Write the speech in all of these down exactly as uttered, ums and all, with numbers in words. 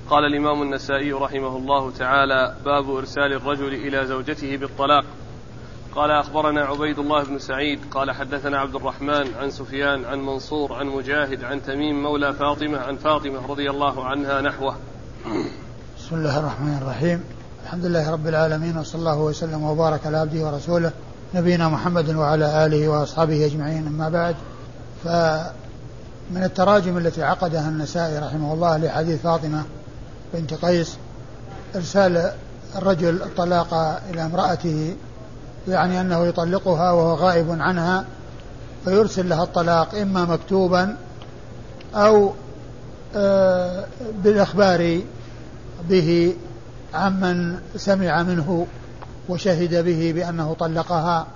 قال الإمام النسائي رحمه الله تعالى: باب إرسال الرجل إلى زوجته بالطلاق. قال: أخبرنا عبيد الله بن سعيد قال حدثنا عبد الرحمن عن سفيان عن منصور عن مجاهد عن تميم مولى فاطمة عن فاطمة رضي الله عنها نحوه. بسم الله الرحمن الرحيم. الحمد لله رب العالمين، وصلى الله وسلم وبارك على عبده ورسوله نبينا محمد وعلى آله وأصحابه أجمعين. أما بعد، فمن التراجم التي عقدها النسائي رحمه الله لحديث فاطمة بنت قيس إرسال الرجل الطلاق إلى امرأته، يعني أنه يطلقها وهو غائب عنها، فيرسل لها الطلاق إما مكتوبا أو آه بالإخبار به عمن سمع منه وشهد به بأنه طلقها،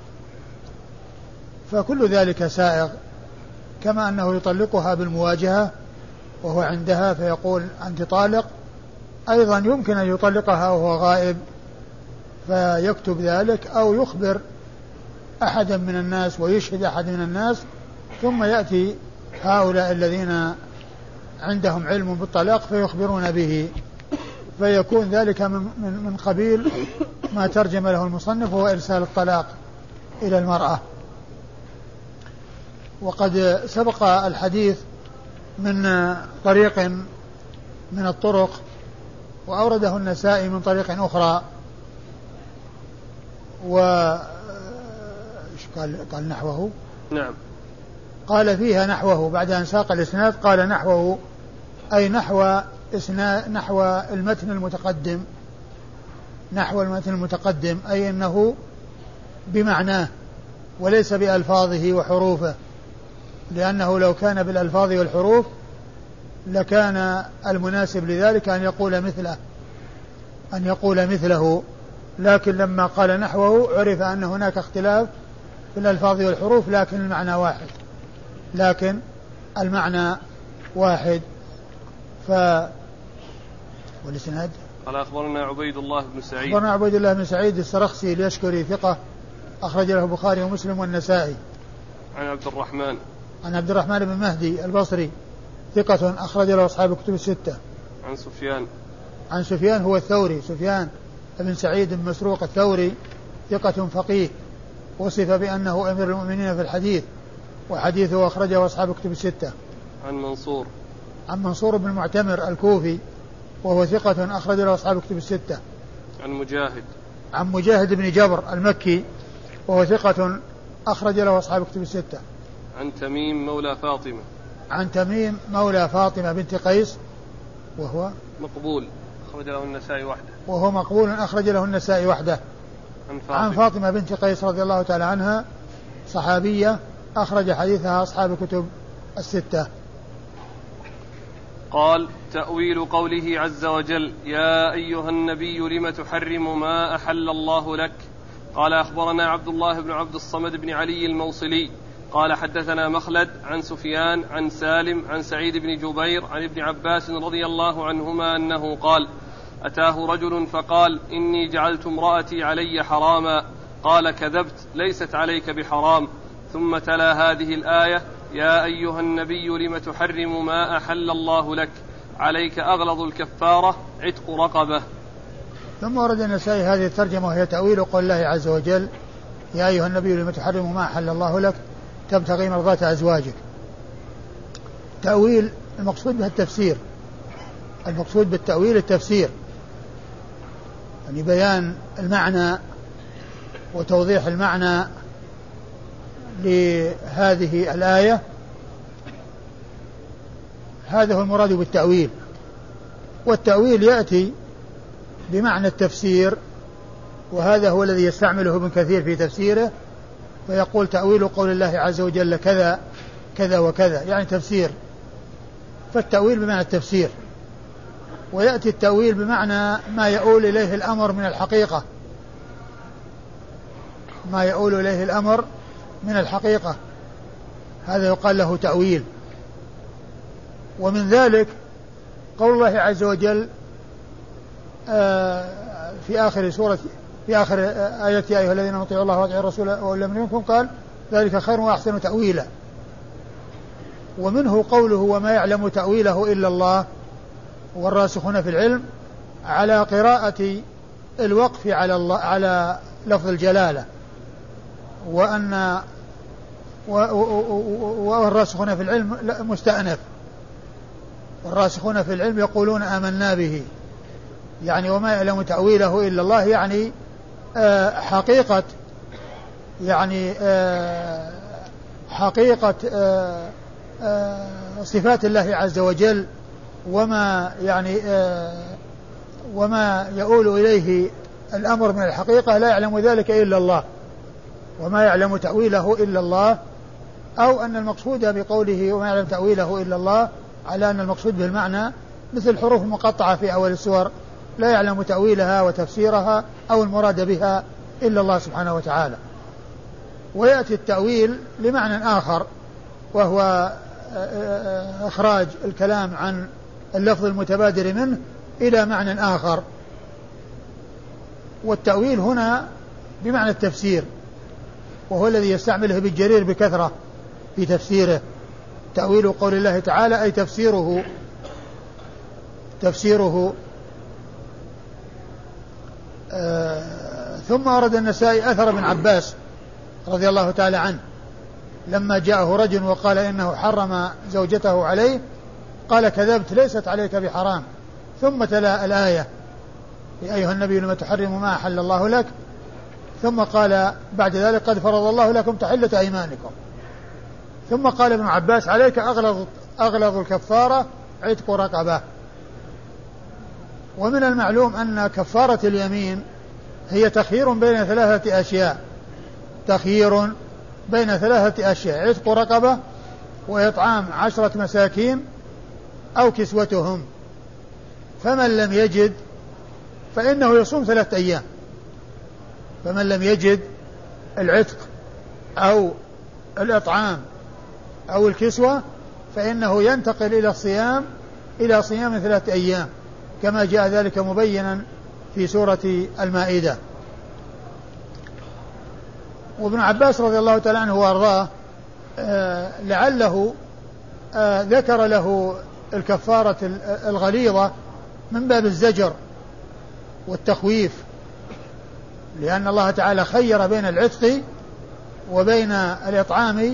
فكل ذلك سائغ. كما أنه يطلقها بالمواجهة وهو عندها فيقول أنت طالق، أيضا يمكن أن يطلقها وهو غائب فيكتب ذلك، أو يخبر أحدا من الناس ويشهد أحد من الناس، ثم يأتي هؤلاء الذين عندهم علم بالطلاق فيخبرون به، فيكون ذلك من, من, من قبيل ما ترجم له المصنف، هو إرسال الطلاق إلى المرأة. وقد سبق الحديث من طريق من الطرق، وأورده النسائي من طريق أخرى، و قال, قال نحوه. نعم. قال فيها نحوه بعد أن ساق الإسناد، قال نحوه أي نحو نحو المتن المتقدم، نحو المتن المتقدم أي أنه بمعناه وليس بألفاظه وحروفه، لأنه لو كان بالألفاظ والحروف لكان المناسب لذلك أن يقول مثله أن يقول مثله لكن لما قال نحوه عرف أن هناك اختلاف في الألفاظ والحروف، لكن المعنى واحد لكن المعنى واحد. ف والإسناد قال: أخبرنا عبيد الله بن سعيد أخبرنا عبيد الله بن سعيد السرخسي اليشكري ثقة، أخرج له البخاري ومسلم والنسائي. عن عبد الرحمن عن عبد الرحمن بن مهدي البصري ثقة، أخرج له أصحاب الكتب الستة. عن سفيان عن سفيان هو الثوري، سفيان بن سعيد بن مسروق الثوري ثقة فقيه، وصف بأنه أمير المؤمنين في الحديث، وحديثه أخرجه أصحاب الكتب الستة. عن منصور عن منصور بن المعتمر الكوفي، وهو ثقة أخرج له أصحاب الكتب الستة. عن مجاهد عن مجاهد بن جبر المكي، وهو ثقة أخرج له أصحاب الكتب الستة. عن تميم مولى فاطمة عن تميم مولى فاطمة بنت قيس، وهو مقبول أخرج له النسائي وحده وهو مقبول أخرج له النسائي وحده. عن فاطمة, عن فاطمة بنت قيس رضي الله تعالى عنها، صحابية أخرج حديثها أصحاب الكتب الستة. قال: تأويل قوله عز وجل: يا أيها النبي لم تحرم ما أحل الله لك. قال: أخبرنا عبد الله بن عبد الصمد بن علي الموصلي قال حدثنا مخلد عن سفيان عن سالم عن سعيد بن جبير عن ابن عباس رضي الله عنهما أنه قال: أتاه رجل فقال: إني جعلت امرأتي علي حراما. قال: كذبت، ليست عليك بحرام. ثم تلا هذه الآية: يا أيها النبي لم تحرم ما أحل الله لك، عليك أغلظ الكفارة عتق رقبة. ثم ورد النسائي هذه الترجمة، وهي تأويل قول الله عز وجل: يا أيها النبي لم تحرم ما أحل الله لك تبتغي مرضات أزواجك. تأويل المقصود به التفسير، المقصود بالتأويل التفسير، يعني بيان المعنى وتوضيح المعنى لهذه الآية، هذا هو المراد بالتأويل. والتأويل يأتي بمعنى التفسير، وهذا هو الذي يستعمله ابن كثير في تفسيره، فيقول تأويل قول الله عز وجل كذا كذا وكذا، يعني تفسير. فالتأويل بمعنى التفسير، ويأتي التأويل بمعنى ما يؤول إليه الأمر من الحقيقة، ما يؤول إليه الأمر من الحقيقة، هذا يقال له تأويل. ومن ذلك قول الله عز وجل في آخر سورة في آخر آية: يا أيها الذين أطيعوا الله وأطيعوا الرسول وأولي الأمر منكم، قال: ذلك خير وأحسن تأويلا. ومنه قوله: وما يعلم تأويله إلا الله، والراسخون في العلم على قراءة الوقف على الله على لفظ الجلالة، وأن والراسخون في العلم مستأنف، والراسخون في العلم يقولون آمنا به، يعني وما يعلم تأويله إلا الله، يعني حقيقة يعني حقيقة صفات الله عز وجل، وما يعني وما يؤول إليه الأمر من الحقيقة لا يعلم ذلك إلا الله، وما يعلم تأويله إلا الله، أو أن المقصود بقوله وما يعلم تأويله إلا الله على أن المقصود بالمعنى مثل الحروف المقطعة في أول السور لا يعلم تأويلها وتفسيرها أو المراد بها إلا الله سبحانه وتعالى. ويأتي التأويل لمعنى آخر، وهو إخراج الكلام عن اللفظ المتبادر منه إلى معنى آخر. والتأويل هنا بمعنى التفسير، وهو الذي يستعمله ابن جرير بكثرة في تفسيره. تأويل قول الله تعالى أي تفسيره تفسيره آه ثم أورد النسائي أثر ابن عباس رضي الله تعالى عنه لما جاءه رجل وقال إنه حرم زوجته عليه، قال كذبت ليست عليك بحرام، ثم تلا الآية يا أيها النبي لما تحرم ما أحل الله لك، ثم قال بعد ذلك قد فرض الله لكم تحلة أيمانكم، ثم قال ابن عباس عليك أغلظ, أغلظ الكفارة عتق رقبة. ومن المعلوم أن كفارة اليمين هي تخيير بين ثلاثة أشياء، تخيير بين ثلاثة أشياء، عتق رقبة وإطعام عشرة مساكين أو كسوتهم، فمن لم يجد فإنه يصوم ثلاثة أيام، فمن لم يجد العتق أو الإطعام أو الكسوة فإنه ينتقل إلى الصيام إلى صيام ثلاثة أيام كما جاء ذلك مبينا في سورة المائدة. وابن عباس رضي الله تعالى عنه وارضاه آه لعله آه ذكر له الكفارة الغليظة من باب الزجر والتخويف، لأن الله تعالى خير بين العتق وبين الإطعام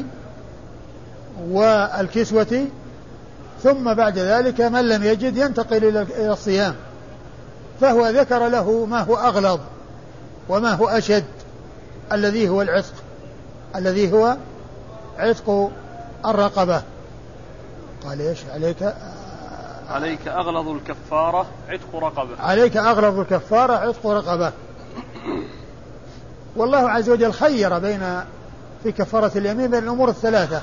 والكسوة، ثم بعد ذلك من لم يجد ينتقل إلى الصيام، فهو ذكر له ما هو أغلظ وما هو أشد الذي هو العتق، الذي هو عتق الرقبة. قال إيش عليك عليك أغلظ الكفارة عتق رقبة، عليك أغلظ الكفارة عتق رقبة. والله عز وجل خير بين في كفارة اليمين بين الأمور الثلاثة،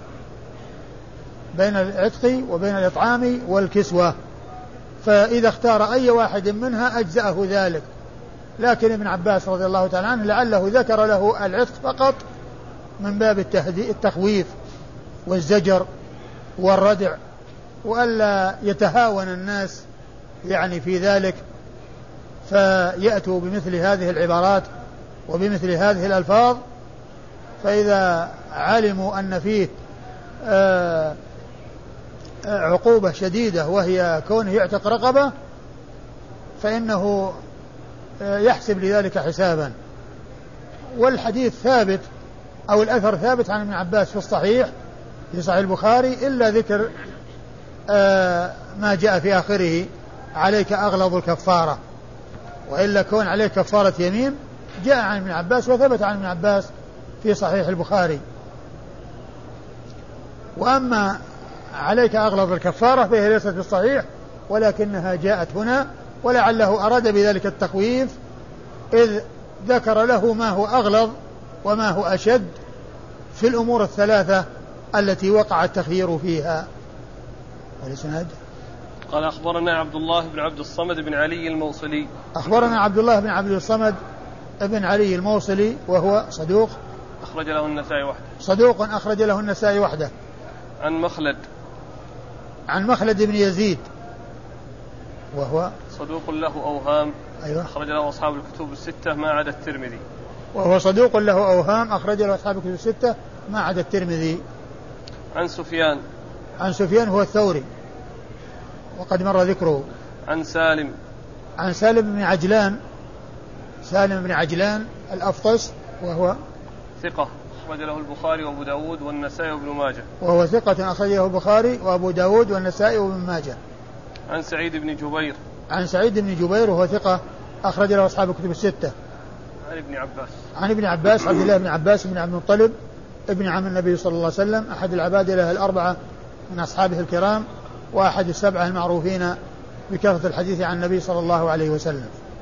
بين العتق وبين الإطعام والكسوة، فإذا اختار أي واحد منها أجزأه ذلك. لكن ابن عباس رضي الله تعالى عنه لعله ذكر له العتق فقط من باب التخويف والزجر والردع، وألا يتهاون الناس يعني في ذلك فيأتوا بمثل هذه العبارات وبمثل هذه الألفاظ، فإذا علموا أن فيه آه عقوبة شديدة وهي كونه يعتق رقبة فإنه يحسب لذلك حسابا. والحديث ثابت أو الأثر ثابت عن ابن عباس في الصحيح في صحيح البخاري إلا ذكر ما جاء في آخره عليك أغلظ الكفارة، وإلا كون عليك كفارة يمين جاء عن ابن عباس وثبت عن ابن عباس في صحيح البخاري. وأما عليك أغلظ الكفارة فهي ليست في الصحيح ولكنها جاءت هنا، ولعله أراد بذلك التخويف إذ ذكر له ما هو أغلظ وما هو أشد في الأمور الثلاثة التي وقع التخيير فيها. والإسناد قال أخبرنا عبد الله بن عبد الصمد بن علي الموصلي. أخبرنا عبد الله بن عبد الصمد بن علي الموصلي وهو صدوق أخرج له النسائي وحده. صدوق أخرج له النسائي وحده. عن مخلد عن مخلد بن يزيد وهو صدوق له أوهام. أيوة. أخرج له أصحاب الكتب الستة ما عدا الترمذي. وهو صدوق له أوهام أخرج له أصحاب الكتب الستة ما عدا الترمذي. عن سفيان عن سفيان هو الثوري وقد مر ذكره. عن سالم عن سالم بن عجلان سالم بن عجلان الأفطس وهو ثقة أخرج له البخاري وأبو داود والنسائي وابن ماجه. وهو ثقة أخرجه البخاري وأبو داود والنسائي وابن ماجه. عن سعيد بن جبير عن سعيد بن جبير وهو ثقة أخرج له أصحاب الكتب الستة. عن ابن عباس عن ابن عباس عبد الله بن عباس بن عبد المطلب ابن عم النبي صلى الله عليه وسلم أحد العبادلة الأربعة من أصحابه الكرام وأحد السبعة المعروفين بكثرة الحديث عن النبي صلى الله عليه وسلم.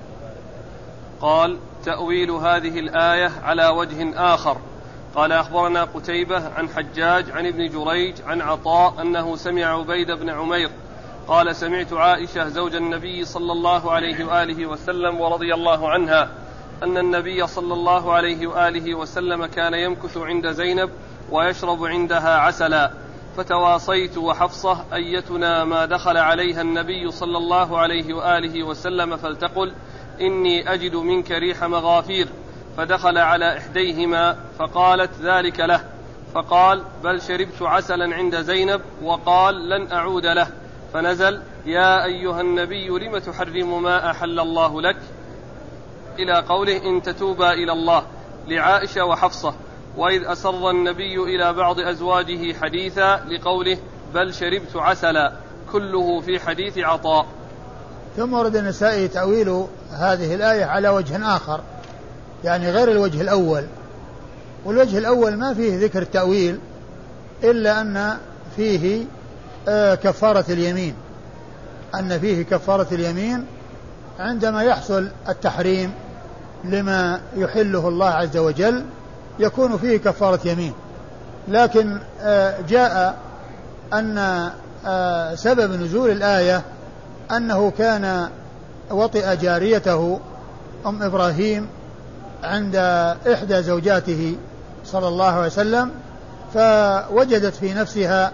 قال: تأويل هذه الآية على وجه آخر. قال: أخبرنا قتيبة عن حجاج عن ابن جريج عن عطاء أنه سمع عبيد بن عمير قال: سمعت عائشة زوج النبي صلى الله عليه وآله وسلم ورضي الله عنها أن النبي صلى الله عليه وآله وسلم كان يمكث عند زينب ويشرب عندها عسلا، فتواصيت وحفصة أيتنا ما دخل عليها النبي صلى الله عليه وآله وسلم فلتقل إني أجد منك ريح مغافير، فدخل على إحديهما فقالت ذلك له، فقال: بل شربت عسلا عند زينب، وقال: لن أعود له، فنزل: يا أيها النبي لم تحرم ما أحل الله لك، إلى قوله: إن تتوبا إلى الله، لعائشة وحفصة. وإذ أسر النبي إلى بعض أزواجه حديثا، لقوله: بل شربت عسلا، كله في حديث عطاء. ثم ورد النسائي تأويل هذه الآية على وجه آخر، يعني غير الوجه الأول. والوجه الأول ما فيه ذكر التأويل إلا أن فيه آه كفارة اليمين، أن فيه كفارة اليمين عندما يحصل التحريم لما يحله الله عز وجل يكون فيه كفارة يمين. لكن آه جاء أن آه سبب نزول الآية أنه كان وطئ جاريته أم إبراهيم عند إحدى زوجاته صلى الله عليه وسلم، فوجدت في نفسها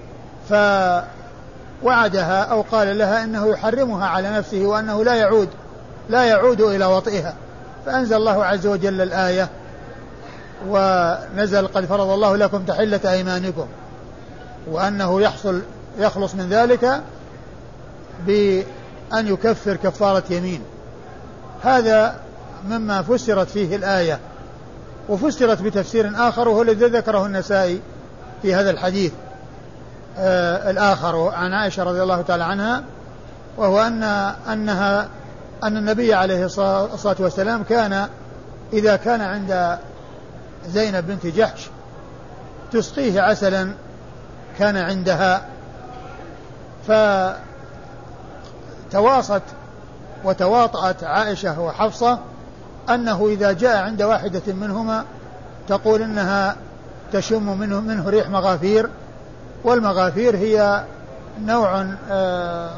فوعدها أو قال لها إنه يحرمها على نفسه وأنه لا يعود لا يعود إلى وطئها، فأنزل الله عز وجل الآية ونزل: قد فرض الله لكم تحلة أيمانكم، وأنه يحصل يخلص من ذلك بأن يكفر كفارة يمين. هذا مما فسرت فيه الآية، وفسرت بتفسير آخر وهو الذي ذكره النسائي في هذا الحديث آه الآخر عن عائشة رضي الله تعالى عنها، وهو أن أنها أن النبي عليه الصلاة والسلام كان إذا كان عند زينب بنت جحش تسقيه عسلا كان عندها، فتواصت وتواطأت عائشة وحفصة أنه إذا جاء عند واحدة منهما تقول إنها تشم منه, منه ريح مغافير، والمغافير هي نوع آآ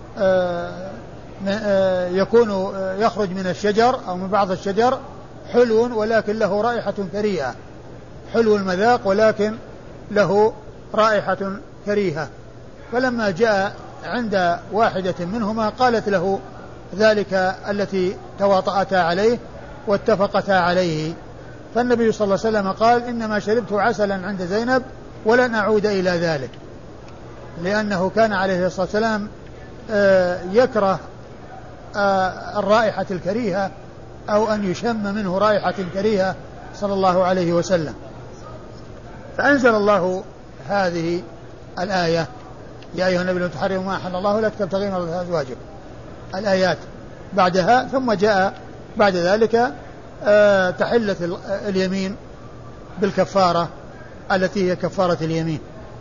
آآ يكون يخرج من الشجر أو من بعض الشجر، حلو ولكن له رائحة كريهة، حلو المذاق ولكن له رائحة كريهة. فلما جاء عند واحدة منهما قالت له ذلك التي تواطأتا عليه واتفقتا عليه، فالنبي صلى الله عليه وسلم قال: إنما شربت عسلا عند زينب ولن أعود إلى ذلك، لأنه كان عليه الصلاة والسلام يكره الرائحة الكريهة أو أن يشم منه رائحة كريهة صلى الله عليه وسلم. فأنزل الله هذه الآية: يا أيها النبي لا تحرموا ما أحل الله لك تبتغين مرضات أزواجك، الآيات بعدها. ثم جاء بعد ذلك آه تحلة اليمين بالكفارة التي هي كفارة اليمين.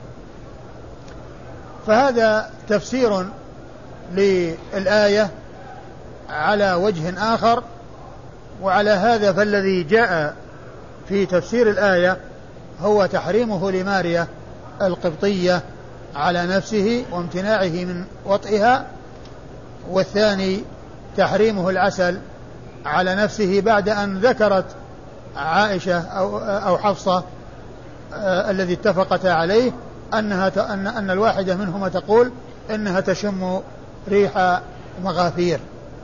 فهذا تفسير للآية على وجه آخر. وعلى هذا فالذي جاء في تفسير الآية هو تحريمه لماريا القبطية على نفسه وامتناعه من وطئها، والثاني تحريمه العسل على نفسه بعد أن ذكرت عائشة أو, أو حفصة آه الذي اتفقتا عليه أنها أن, أن الواحدة منهما تقول إنها تشم ريح مغافير.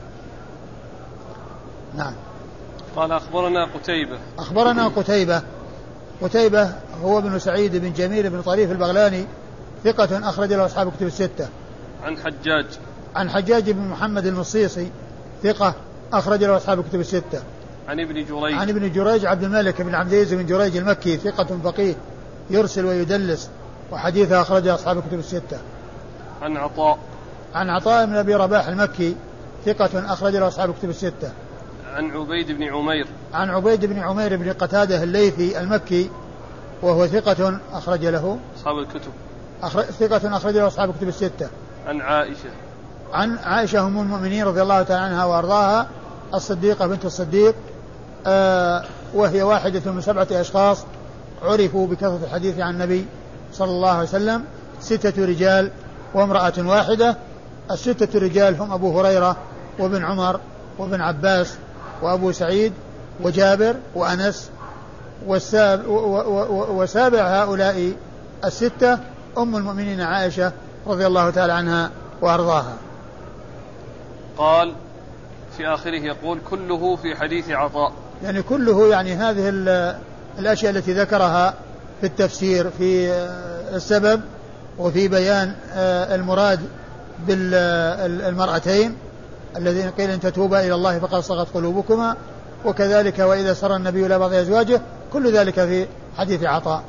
نعم. قال: أخبرنا قتيبة أخبرنا قتيبة قتيبة هو ابن سعيد بن جميل بن طريف البغلاني ثقة أخرج له أصحاب الكتب الستة. عن حجاج عن حجاج بن محمد المصيصي ثقة أخرج له أصحاب الكتب الستة. عن ابن جريج عن ابن جريج عبد الملك بن عبد العزيز بن جريج المكي ثقة فقيه يرسل ويدلس وحديثه أخرجه أصحاب الكتب الستة. عن عطاء عن عطاء بن أبي رباح المكي ثقة أخرج له أصحاب الكتب الستة. عن عبيد بن عمير عن عبيد بن عمير بن قتادة الليثي المكي وهو ثقة أخرج له أصحاب الكتب أخرج ثقة أخرج له أصحاب الكتب الستة. عن عائشة عن عائشة أم المؤمنين رضي الله تعالى عنها وأرضاها الصديقة بنت الصديق آه وهي واحدة من سبعة أشخاص عرفوا بكثرة الحديث عن النبي صلى الله عليه وسلم، ستة رجال وامرأة واحدة. الستة الرجال هم أبو هريرة وابن عمر وابن عباس وأبو سعيد وجابر وأنس، والساب وسابع هؤلاء الستة أم المؤمنين عائشة رضي الله تعالى عنها وأرضاها. قال في آخره يقول كله في حديث عطاء، يعني كله يعني هذه الأشياء التي ذكرها في التفسير في السبب وفي بيان المراد بالمرأتين الذين قيل إن تتوبا إلى الله فقد صغت قلوبكما، وكذلك وإذا سر النبي إلى بعض أزواجه، كل ذلك في حديث عطاء.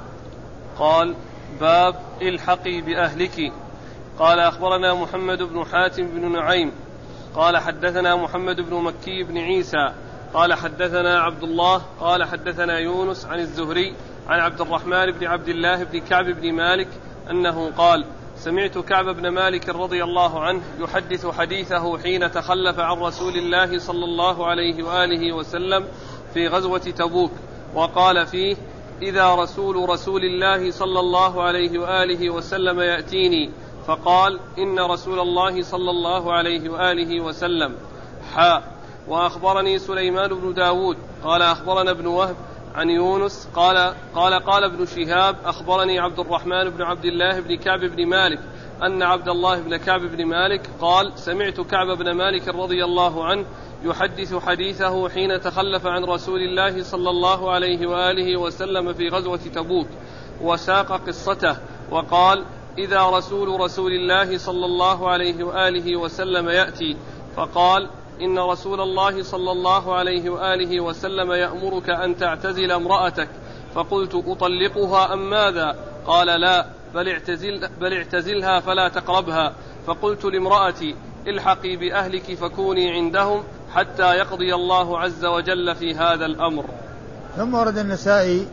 قال باب الحقي بأهلك. قال أخبرنا محمد بن حاتم بن نعيم قال حدثنا محمد بن مكي بن عيسى قال حدثنا عبد الله قال حدثنا يونس عن الزهري عن عبد الرحمن بن عبد الله بن كعب بن مالك أنه قال سمعت كعب بن مالك رضي الله عنه يحدث حديثه حين تخلف عن رسول الله صلى الله عليه وآله وسلم في غزوة تبوك، وقال فيه إذا رسول رسول الله صلى الله عليه وآله وسلم يأتيني فقال إن رسول الله صلى الله عليه وآله وسلم حاء. وأخبرني سليمان بن داود قال أخبرنا ابن وهب عن يونس قال قال قال ابن شهاب أخبرني عبد الرحمن بن عبد الله بن كعب بن مالك أن عبد الله بن كعب بن مالك قال سمعت كعب بن مالك رضي الله عنه يحدث حديثه حين تخلف عن رسول الله صلى الله عليه وآله وسلم في غزوة تبوك، وساق قصته وقال إذا رسول رسول الله صلى الله عليه وآله وسلم يأتي فقال إن رسول الله صلى الله عليه وآله وسلم يأمرك أن تعتزل امرأتك، فقلت أطلقها أم ماذا؟ قال لا بل, اعتزل بل اعتزلها فلا تقربها. فقلت لامرأتي الحقي بأهلك فكوني عندهم حتى يقضي الله عز وجل في هذا الأمر. ثم ورد النسائي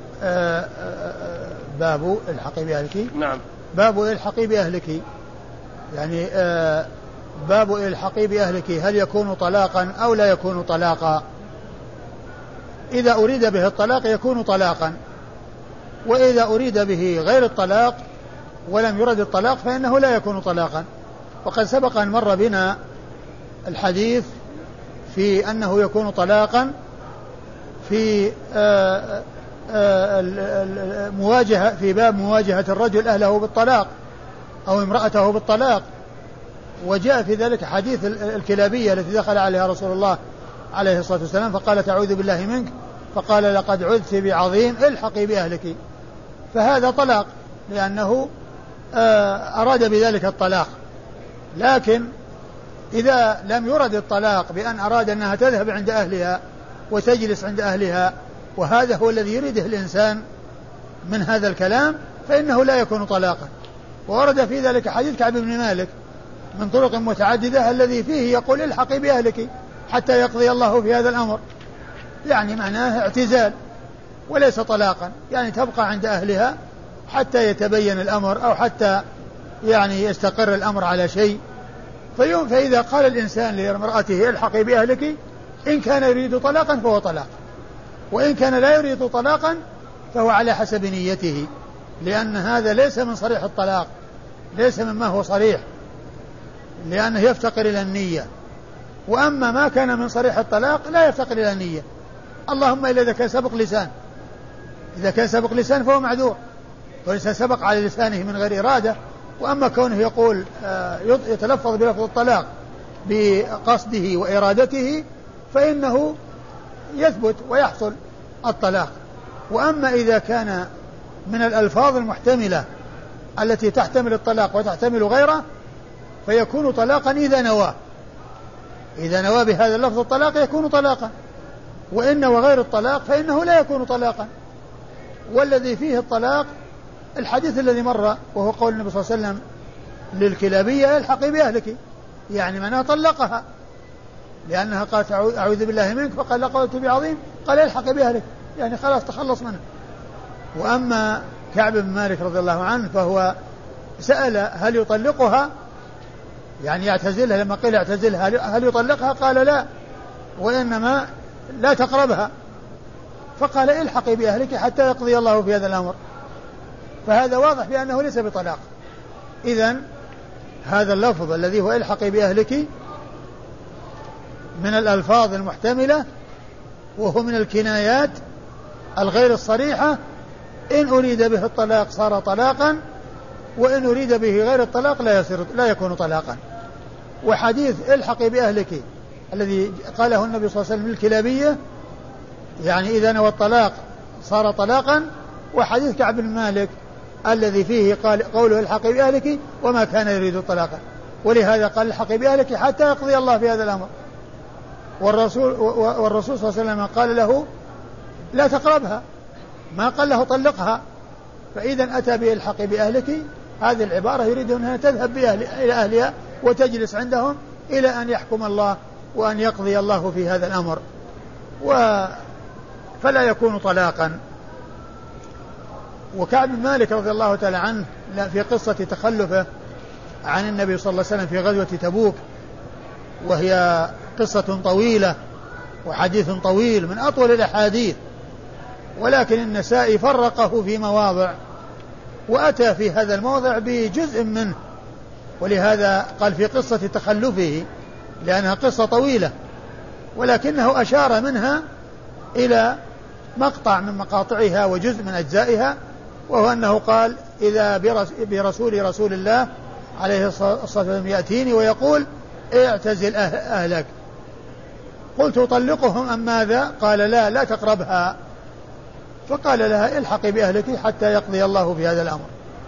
باب الحقي بأهلك. نعم باب الحقي بأهلك، يعني باب الحقي بأهلك هل يكون طلاقا أو لا يكون طلاقا؟ إذا أريد به الطلاق يكون طلاقا، وإذا أريد به غير الطلاق ولم يرد الطلاق فإنه لا يكون طلاقا. وقد سبق أن مر بنا الحديث في أنه يكون طلاقا في آآ آآ مواجهة في باب مواجهة الرجل أهله بالطلاق أو امرأته بالطلاق، وجاء في ذلك حديث الكلابية التي دخل عليها رسول الله عليه الصلاة والسلام فقالت أعوذ بالله منك، فقال لقد عذت بعظيم الحقي بأهلك، فهذا طلاق لأنه أراد بذلك الطلاق. لكن إذا لم يرد الطلاق بأن أراد أنها تذهب عند أهلها وتجلس عند أهلها، وهذا هو الذي يريده الإنسان من هذا الكلام، فإنه لا يكون طلاقا. وورد في ذلك حديث كعب بن مالك من طرق متعددة الذي فيه يقول الحقي بأهلك حتى يقضي الله في هذا الأمر، يعني معناه اعتزال وليس طلاقا، يعني تبقى عند أهلها حتى يتبين الأمر أو حتى يعني يستقر الأمر على شيء. فيوم فإذا قال الإنسان لامرأته الحقي بأهلك إن كان يريد طلاقا فهو طلاق، وإن كان لا يريد طلاقا فهو على حسب نيته، لأن هذا ليس من صريح الطلاق، ليس مما هو صريح، لأنه يفتقر إلى النية. وأما ما كان من صريح الطلاق لا يفتقر إلى النية، اللهم إلا إذا كان سبق لسان، إذا كان سبق لسان فهو معذور، وليس سبق على لسانه من غير إرادة. وأما كونه يقول يتلفظ بلفظ الطلاق بقصده وإرادته فإنه يثبت ويحصل الطلاق. وأما إذا كان من الألفاظ المحتملة التي تحتمل الطلاق وتحتمل غيره فيكون طلاقا إذا نوى، إذا نوى بهذا اللفظ الطلاق يكون طلاقا، وإن وغير الطلاق فإنه لا يكون طلاقا. والذي فيه الطلاق الحديث الذي مر، وهو قول النبي صلى الله عليه وسلم للكلابية الحقي بأهلك، يعني معناها طلقها، لأنها قالت أعوذ بالله منك، فقال لقوت بعظيم، قال الحقي بأهلك، يعني خلاص تخلص منه. وأما كعب بن مالك رضي الله عنه فهو سأل هل يطلقها، يعني يعتزلها، لما قيل يعتزلها هل يطلقها قال لا، وإنما لا تقربها، فقال الحقي بأهلك حتى يقضي الله في هذا الأمر. فهذا واضح بأنه ليس بطلاق. إذن هذا اللفظ الذي هو الحقي بأهلك من الألفاظ المحتملة، وهو من الكنايات الغير الصريحة، إن أريد به الطلاق صار طلاقا، وإن أريد به غير الطلاق لا يصير لا يكون طلاقا. وحديث الحقي بأهلك الذي قاله النبي صلى الله عليه وسلم للكلابية، يعني إذا نوى الطلاق صار طلاقا. وحديث كعب بن مالك الذي فيه قال قوله الحقي بأهلك وما كان يريد الطلاق، ولهذا قال الحقي بأهلك حتى يقضي الله في هذا الأمر. والرسول, والرسول صلى الله عليه وسلم قال له لا تقربها، ما قال له طلقها. فإذا أتى به الحقي بأهلك، هذه العبارة يريد أنها تذهب بأهل إلى أهلها وتجلس عندهم إلى أن يحكم الله وأن يقضي الله في هذا الأمر، و فلا يكون طلاقا. وكعب بن مالك رضي الله تعالى عنه في قصة تخلفه عن النبي صلى الله عليه وسلم في غزوة تبوك، وهي قصة طويلة وحديث طويل من أطول الأحاديث، ولكن النسائي فرقه في مواضع وأتى في هذا الموضع بجزء منه، ولهذا قال في قصة تخلفه لأنها قصة طويلة، ولكنه أشار منها إلى مقطع من مقاطعها وجزء من أجزائها، وهو أنه قال إذا برسول رسول الله عليه الصلاة والسلام يأتيني ويقول اعتزل أهلك، قلت أطلقهم أم ماذا؟ قال لا لا تقربها، فقال لها الحقي بأهلك حتى يقضي الله في هذا الأمر.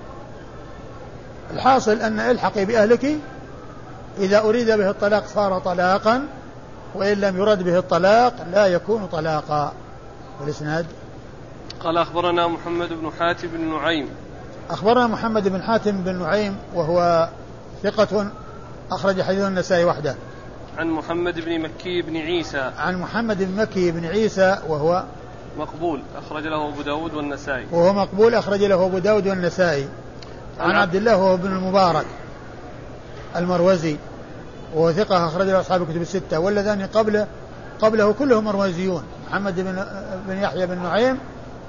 الحاصل أن الحقي بأهلك إذا أريد به الطلاق صار طلاقا، وإن لم يرد به الطلاق لا يكون طلاقا. والإسناد قال أخبرنا محمد بن حاتم بن نعيم أخبرنا محمد بن حاتم بن نعيم وهو ثقة أخرج حديث النسائي وحده. عن محمد بن مكي بن عيسى عن محمد بن مكي بن عيسى وهو مقبول أخرج له أبو داود والنسائي وهو مقبول أخرج له أبو داود والنسائي. عن عبد الله وهو ابن المبارك المروزي وهو ثقة أخرج له أصحاب الكتب الستة، والذين قبله قبله كلهم مروزيون، محمد بن, بن يحيى بن نعيم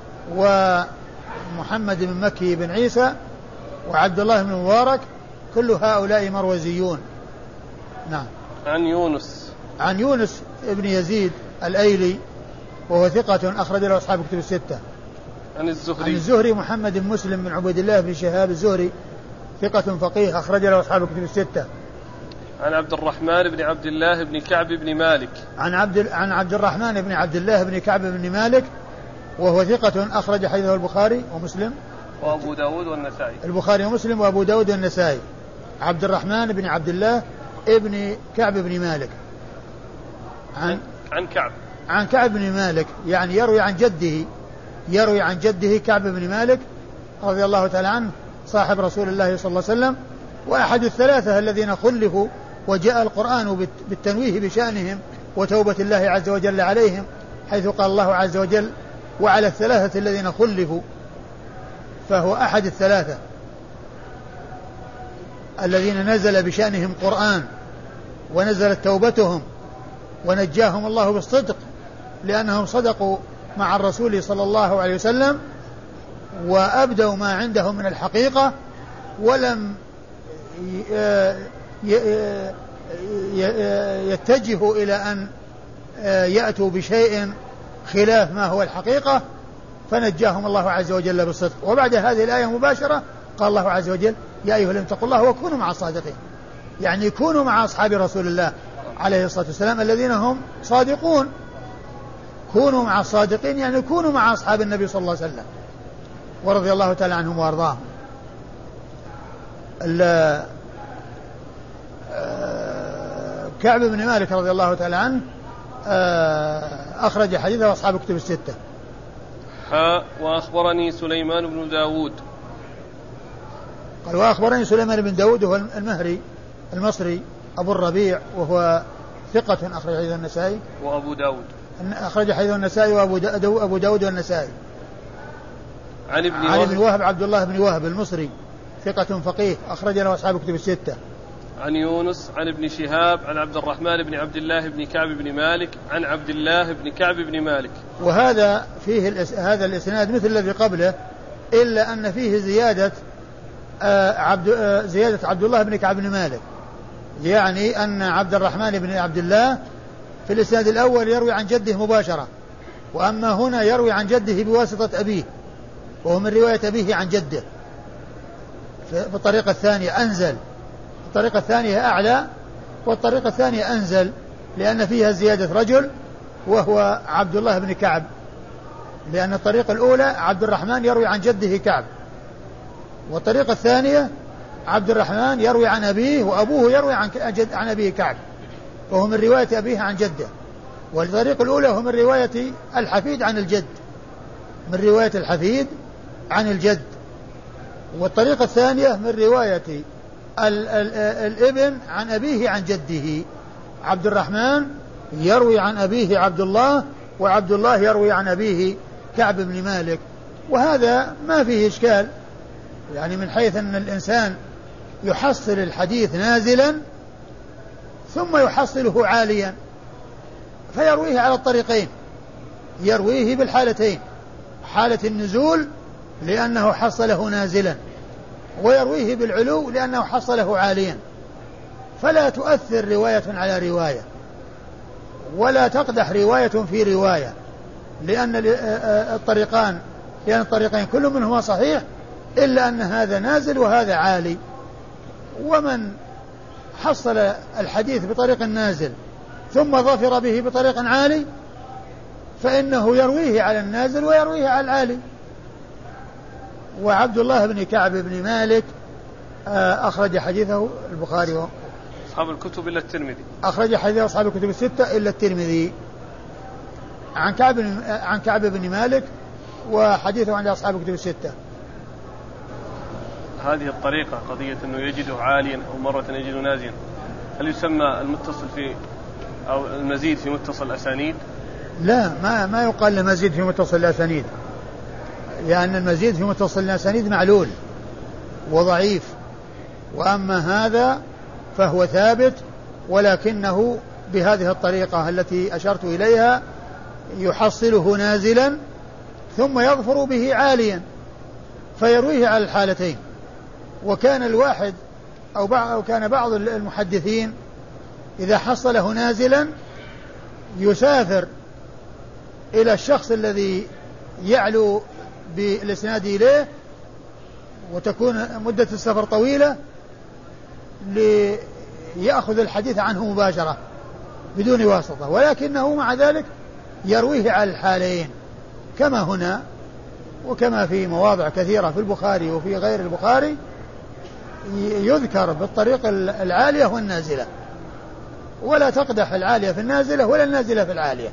ومحمد بن مكي بن عيسى وعبد الله بن المبارك، كل هؤلاء مروزيون. نعم. عن يونس عن يونس ابن يزيد الأيلي وهو ثقة أخرج له أصحاب الكتب الستة. عن الزهري عن الزهري محمد بن مسلم بن عبيد الله بن شهاب الزهري ثقة فقيه أخرج له أصحاب الكتب الستة. عن عبد الرحمن بن عبد الله بن كعب بن مالك عن عبد عن عبد الرحمن بن عبد الله بن كعب بن مالك وهو ثقة أخرج حديثه البخاري ومسلم وأبو داود والنسائي. البخاري ومسلم وأبو داود والنسائي. عبد الرحمن بن عبد الله ابن كعب بن مالك عن عن كعب عن كعب بن مالك، يعني يروي عن جده يروي عن جده كعب بن مالك رضي الله تعالى عنه صاحب رسول الله صلى الله عليه وسلم، وأحد الثلاثة الذين خلفوا وجاء القرآن بالتنويه بشأنهم وتوبة الله عز وجل عليهم، حيث قال الله عز وجل وعلى الثلاثة الذين خلفوا، فهو أحد الثلاثة الذين نزل بشأنهم قرآن ونزلت توبتهم ونجاهم الله بالصدق لأنهم صدقوا مع الرسول صلى الله عليه وسلم وأبدوا ما عندهم من الحقيقة، ولم يتجهوا إلى أن يأتوا بشيء خلاف ما هو الحقيقة، فنجاهم الله عز وجل بالصدق. وبعد هذه الآية مباشرة قال الله عز وجل يا أيها الذين اتقوا الله وكونوا مع الصادقين، يعني كونوا مع أصحاب رسول الله عليه الصلاة والسلام الذين هم صادقون. كونوا مع الصادقين يعني كونوا مع أصحاب النبي صلى الله عليه وسلم ورضي الله تعالى عنهم وأرضاهم. كعب بن مالك رضي الله تعالى عنه أخرج حديثه أصحاب كتب الستة. حاء وأخبرني سليمان بن داود. قال وأخبرني سليمان بن داود هو المهري المصري أبو الربيع وهو ثقة أخرج حديث النسائي وأبو داود أخرج حديث النسائي وأبو داود, أبو داود والنسائي. عن ابن عن ابن وهب عبد الله بن وهب المصري ثقة فقيه أخرج له أصحاب كتب الستة. عن يونس عن ابن شهاب عن عبد الرحمن بن عبد الله بن كعب بن مالك عن عبد الله بن كعب بن مالك. وهذا فيه الإس... هذا الإسناد مثل الذي قبله إلا أن فيه زيادة آه عبد آه زيادة عبد الله بن كعب بن مالك، يعني أن عبد الرحمن بن عبد الله في الإسناد الأول يروي عن جده مباشرة، وأما هنا يروي عن جده بواسطة أبيه، وهو من رواية أبيه عن جده. في الطريقة الثانية أنزل، الطريقة الثانية أعلى، والطريقة الثانية أنزل لأن فيها زيادة رجل وهو عبد الله بن كعب، لأن الطريقة الأولى عبد الرحمن يروي عن جده كعب، والطريقة الثانية عبد الرحمن يروي عن أبيه وأبوه يروي عن, جد عن أبيه كعب، وهو من رواية أبيه عن جده. والطريقة الأولى هو من رواية الحفيد عن الجد، من رواية الحفيد عن الجد. والطريقة الثانية من رواية ال ال الابن عن أبيه عن جده. عبد الرحمن يروي عن أبيه عبد الله، وعبد الله يروي عن أبيه كعب بن مالك، وهذا ما فيه إشكال، يعني من حيث أن الإنسان يحصل الحديث نازلا ثم يحصله عاليا، فيرويه على الطريقين، يرويه بالحالتين، حالة النزول لأنه حصله نازلا، ويرويه بالعلو لأنه حصله عاليا، فلا تؤثر رواية على رواية، ولا تقدح رواية في رواية، لأن الطريقان لأن الطريقين كل منهما صحيح، إلا أن هذا نازل وهذا عالي. ومن حصل الحديث بطريق نازل ثم ظفر به بطريق عالي فإنه يرويه على النازل ويرويه على العالي. وعبد الله بن كعب بن مالك أخرج حديثه البخاري أصحاب الكتب إلا الترمذي، أخرج حديث أصحاب الكتب الستة إلا الترمذي. عن كعب عن كعب بن مالك وحديثه عند أصحاب الكتب الستة. هذه الطريقة قضية أنه يجده عاليا أو مرة يجده نازلا، هل يسمى المتصل في أو المزيد في متصل الأسانيد؟ لا، ما ما يقال المزيد في متصل الأسانيد، لأن المزيد في متصل الأسانيد معلول وضعيف، وأما هذا فهو ثابت، ولكنه بهذه الطريقة التي أشرت إليها يحصله نازلا ثم يظفر به عاليا فيرويه على الحالتين. وكان الواحد أو, أو كان بعض المحدثين إذا حصله نازلا يسافر إلى الشخص الذي يعلو بالإسناد إليه، وتكون مدة السفر طويلة، ليأخذ الحديث عنه مباشرة بدون واسطة، ولكنه مع ذلك يرويه على الحالين، كما هنا وكما في مواضع كثيرة في البخاري وفي غير البخاري يذكر بالطريق العالية والنازلة، ولا تقدح العالية في النازلة ولا النازلة في العالية.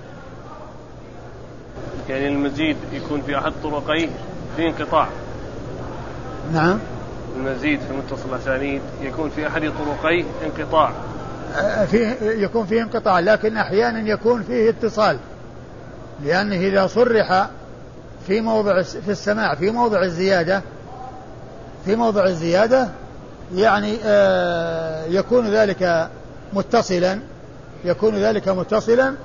يعني المزيد يكون في أحد طرقيه في انقطاع. نعم، المزيد في متصل الأسانيد يكون في أحد طرقيه انقطاع، فيه يكون فيه انقطاع، لكن أحيانا يكون فيه اتصال، لأنه إذا صرح في موضع في السماع في موضع الزيادة في موضع الزيادة يعني آه يكون ذلك متصلا يكون ذلك متصلا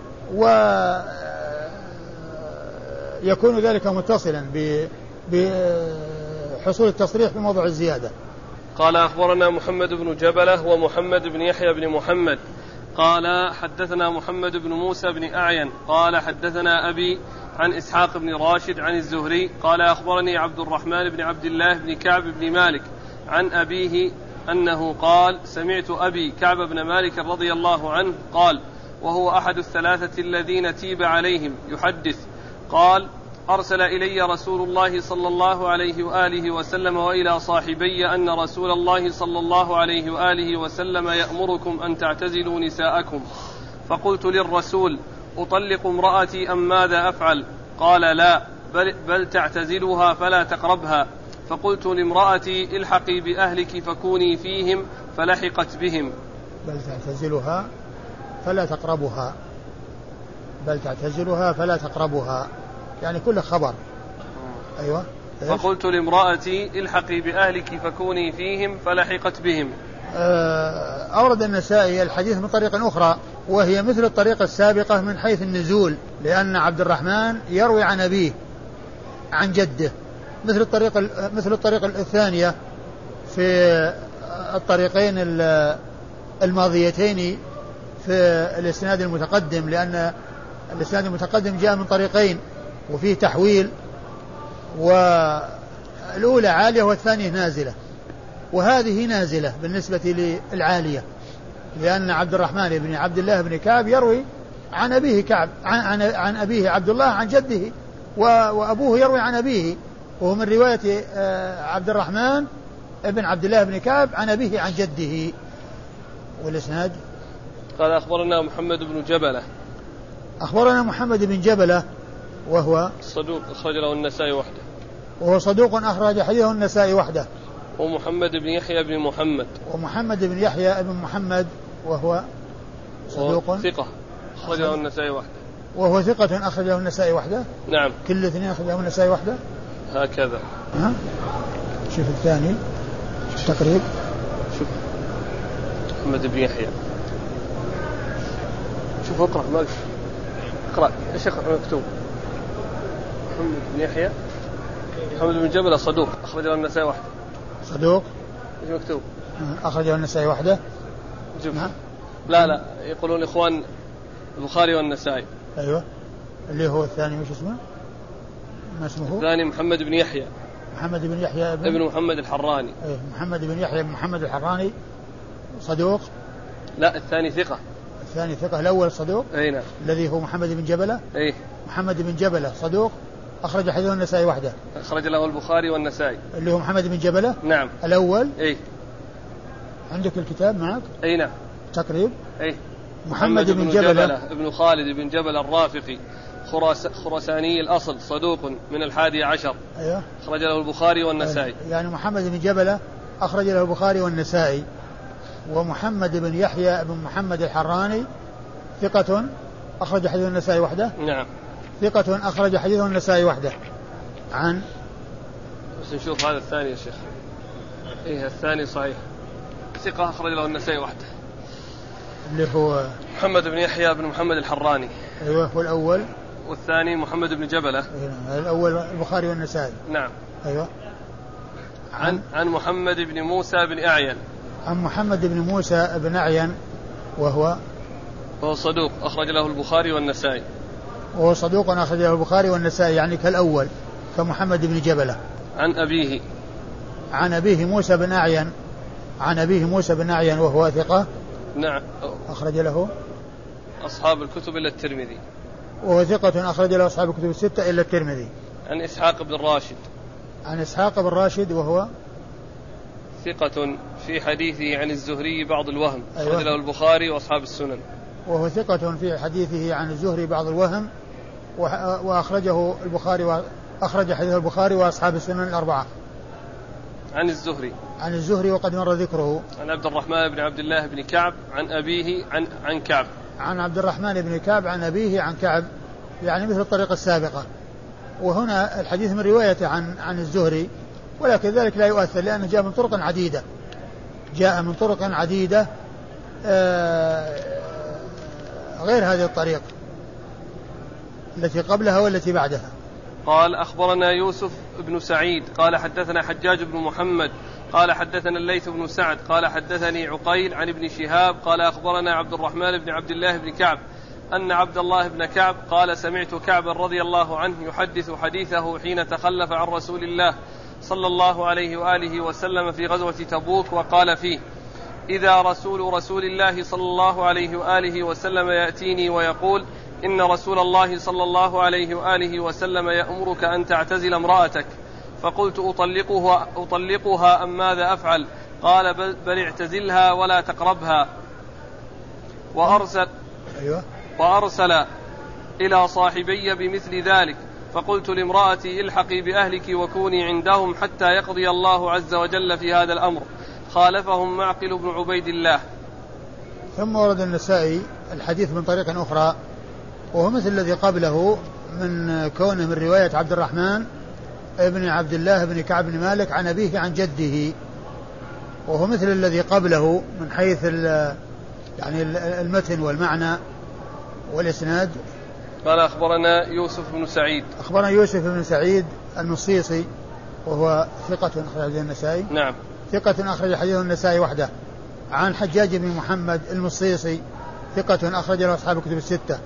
ويكون ذلك متصلا بحصول التصريح في موضع الزيادة. قال أخبرنا محمد بن جبلة ومحمد بن يحيى بن محمد قال حدثنا محمد بن موسى بن أعين قال حدثنا أبي عن إسحاق بن راشد عن الزهري قال أخبرني عبد الرحمن بن عبد الله بن كعب بن مالك عن أبيه أنه قال سمعت أبي كعب بن مالك رضي الله عنه قال وهو أحد الثلاثة الذين تيب عليهم يحدث قال أرسل إلي رسول الله صلى الله عليه وآله وسلم وإلى صاحبي أن رسول الله صلى الله عليه وآله وسلم يأمركم أن تعتزلوا نساءكم. فقلت للرسول: أطلق امرأتي أم ماذا أفعل؟ قال: لا، بل, بل تعتزلها فلا تقربها. فقلت لامرأتي: الحقي بأهلك فكوني فيهم، فلحقت بهم. بل تعتزلها فلا تقربها، بل تعتزلها فلا تقربها، يعني كل خبر. أيوة. فقلت لامرأتي: الحقي بأهلك فكوني فيهم، فلحقت بهم. أورد النسائي الحديث من طريق أخرى وهي مثل الطريقة السابقة من حيث النزول، لأن عبد الرحمن يروي عن أبيه عن جده، مثل الطريقة مثل الطريقة الثانية في الطريقين الماضيتين في الإسناد المتقدم، لأن الإسناد المتقدم جاء من طريقين وفيه تحويل، والأولى عالية والثانية نازلة، وهذه نازلة بالنسبة للعالية، لأن عبد الرحمن بن عبد الله بن كعب يروي عن أبيه كعب عن, عن, عن أبيه عبد الله عن جده، وأبوه يروي عن أبيه، وهو من رواية عبد الرحمن بن عبد الله بن كعب عن أبيه عن جده. والإسناد قال: أخبرنا محمد بن جبلة. أخبرنا محمد بن جبلة وهو صدوق أخرج له النسائي وحده. وهو صدوق أخرج حديثه النسائي وحده. ومحمد بن يحيى بن محمد. ومحمد بن يحيى بن محمد وهو صدوق ثقة أخرج له النسائي وحده. وهو ثقة أخرج له النسائي وحده. نعم. كل الاثنين أخرج له النسائي وحده. هكذا. ها؟ شوف الثاني تقريب. شوف محمد بن يحيى. شوف اقرأ ما اقرأ يا شيخ مكتوب. محمد بن يحيى محمد بن جبل صدوق أخرج له النسائي وحده. صدوق ايش مكتوب؟ أخرج له النسائي وحده. نعم. لا لا يقولون إخوان البخاري والنسائي. أيوة. اللي هو الثاني وش اسمه؟ ما اسمه؟ الثاني محمد بن يحيى. محمد بن يحيى ابن, ابن محمد الحراني. أيه محمد بن يحيى بن محمد الحراني صدوق. لا الثاني ثقة. الثاني ثقة. الأول صدوق. أي نعم. الذي هو محمد بن جبلة. أي. محمد بن جبلة صدوق أخرج حديثه النسائي وحده. أخرج له البخاري والنسائي. اللي هو محمد بن جبلة. نعم. الأول. أي. عندك الكتاب معك؟ أي نعم. تقريب. أي. محمد, محمد بن جبلة, جبلة ابن خالد بن جبل الرافقي خراس خرساني الأصل صدوق من الحادي عشر. أيوه. أخرج له البخاري والنسائي. يعني محمد بن جبلة أخرج له البخاري والنسائي. ومحمد بن يحيى بن محمد الحراني ثقة أخرج حديث النسائي وحده. نعم. ثقة أخرج حديثه النسائي وحده. عن بس نشوف هذا الثاني يا شيخ. إيه الثاني صحيح ثقة أخرج له النسائي وحده. اللي هو محمد بن يحيى بن محمد الحراني. أيوه. هو الأول. والثاني محمد بن جبلة. أيوه. الأول البخاري والنسائي. نعم. أيوه. عن عن, عن محمد بن موسى بن أعين. عن محمد بن موسى بن أعين وهو وهو صدوق أخرج له البخاري والنسائي. وهو صدوق أخرج له البخاري والنسائي، يعني كالأول كمحمد بن جبلة. عن أبيه. عن أبيه موسى بن أعين. عن أبيه موسى بن أعين وهو ثقة. نعم. أخرج له أصحاب الكتب إلا الترمذي. وهو ثقة أخرج له أصحاب الكتب الستة إلا الترمذي. عن إسحاق بن راشد. عن إسحاق بن راشد وهو ثقة في حديثه عن الزهري بعض الوهم. أيوة. أخرج له البخاري وأصحاب السنن. وهو ثقة في حديثه عن الزهري بعض الوهم، وأخرجه البخاري وأخرج حديث البخاري وأصحاب السنن الأربعة. عن الزهري. عن الزهري وقد مر ذكره. عن عبد الرحمن بن عبد الله بن كعب عن أبيه عن عن كعب. عن عبد الرحمن بن كعب عن أبيه عن كعب، يعني مثل الطريقة السابقة. وهنا الحديث من روايته عن عن الزهري، ولكن ذلك لا يؤثر لأنه جاء من طرق عديدة. جاء من طرق عديدة غير هذه الطريق التي قبلها والتي بعدها. قال: أخبرنا يوسف بن سعيد قال حدثنا حجاج بن محمد قال حدثنا الليث بن سعد قال حدثني عقيل عن ابن شهاب قال أخبرنا عبد الرحمن بن عبد الله بن كعب أن عبد الله بن كعب قال: سمعت كعبا رضي الله عنه يحدث حديثه حين تخلف عن رسول الله صلى الله عليه وآله وسلم في غزوة تبوك، وقال فيه: إذا رسول رسول الله صلى الله عليه وآله وسلم يأتيني ويقول: إن رسول الله صلى الله عليه وآله وسلم يأمرك أن تعتزل امرأتك. فقلت أطلقها, أطلقها أم ماذا أفعل؟ قال بل, بل اعتزلها ولا تقربها. وأرسل, أيوة. وأرسل إلى صاحبي بمثل ذلك. فقلت لامرأتي الحقي بأهلك وكوني عندهم حتى يقضي الله عز وجل في هذا الأمر. خالفهم معقل بن عبيد الله. ثم ورد النسائي الحديث من طريق أخرى وهو مثل الذي قبله من كونه من رواية عبد الرحمن ابن عبد الله بن كعب بن مالك عن أبيه عن جده، وهو مثل الذي قبله من حيث يعني المتن والمعنى والإسناد. قال أخبرنا يوسف بن سعيد. أخبرنا يوسف بن سعيد المصيصي وهو ثقة أخرج حديث النسائي. نعم. ثقة أخرج حديث النسائي وحده. عن حجاج بن محمد المصيصي ثقة أخرج له أصحاب الكتب الستة.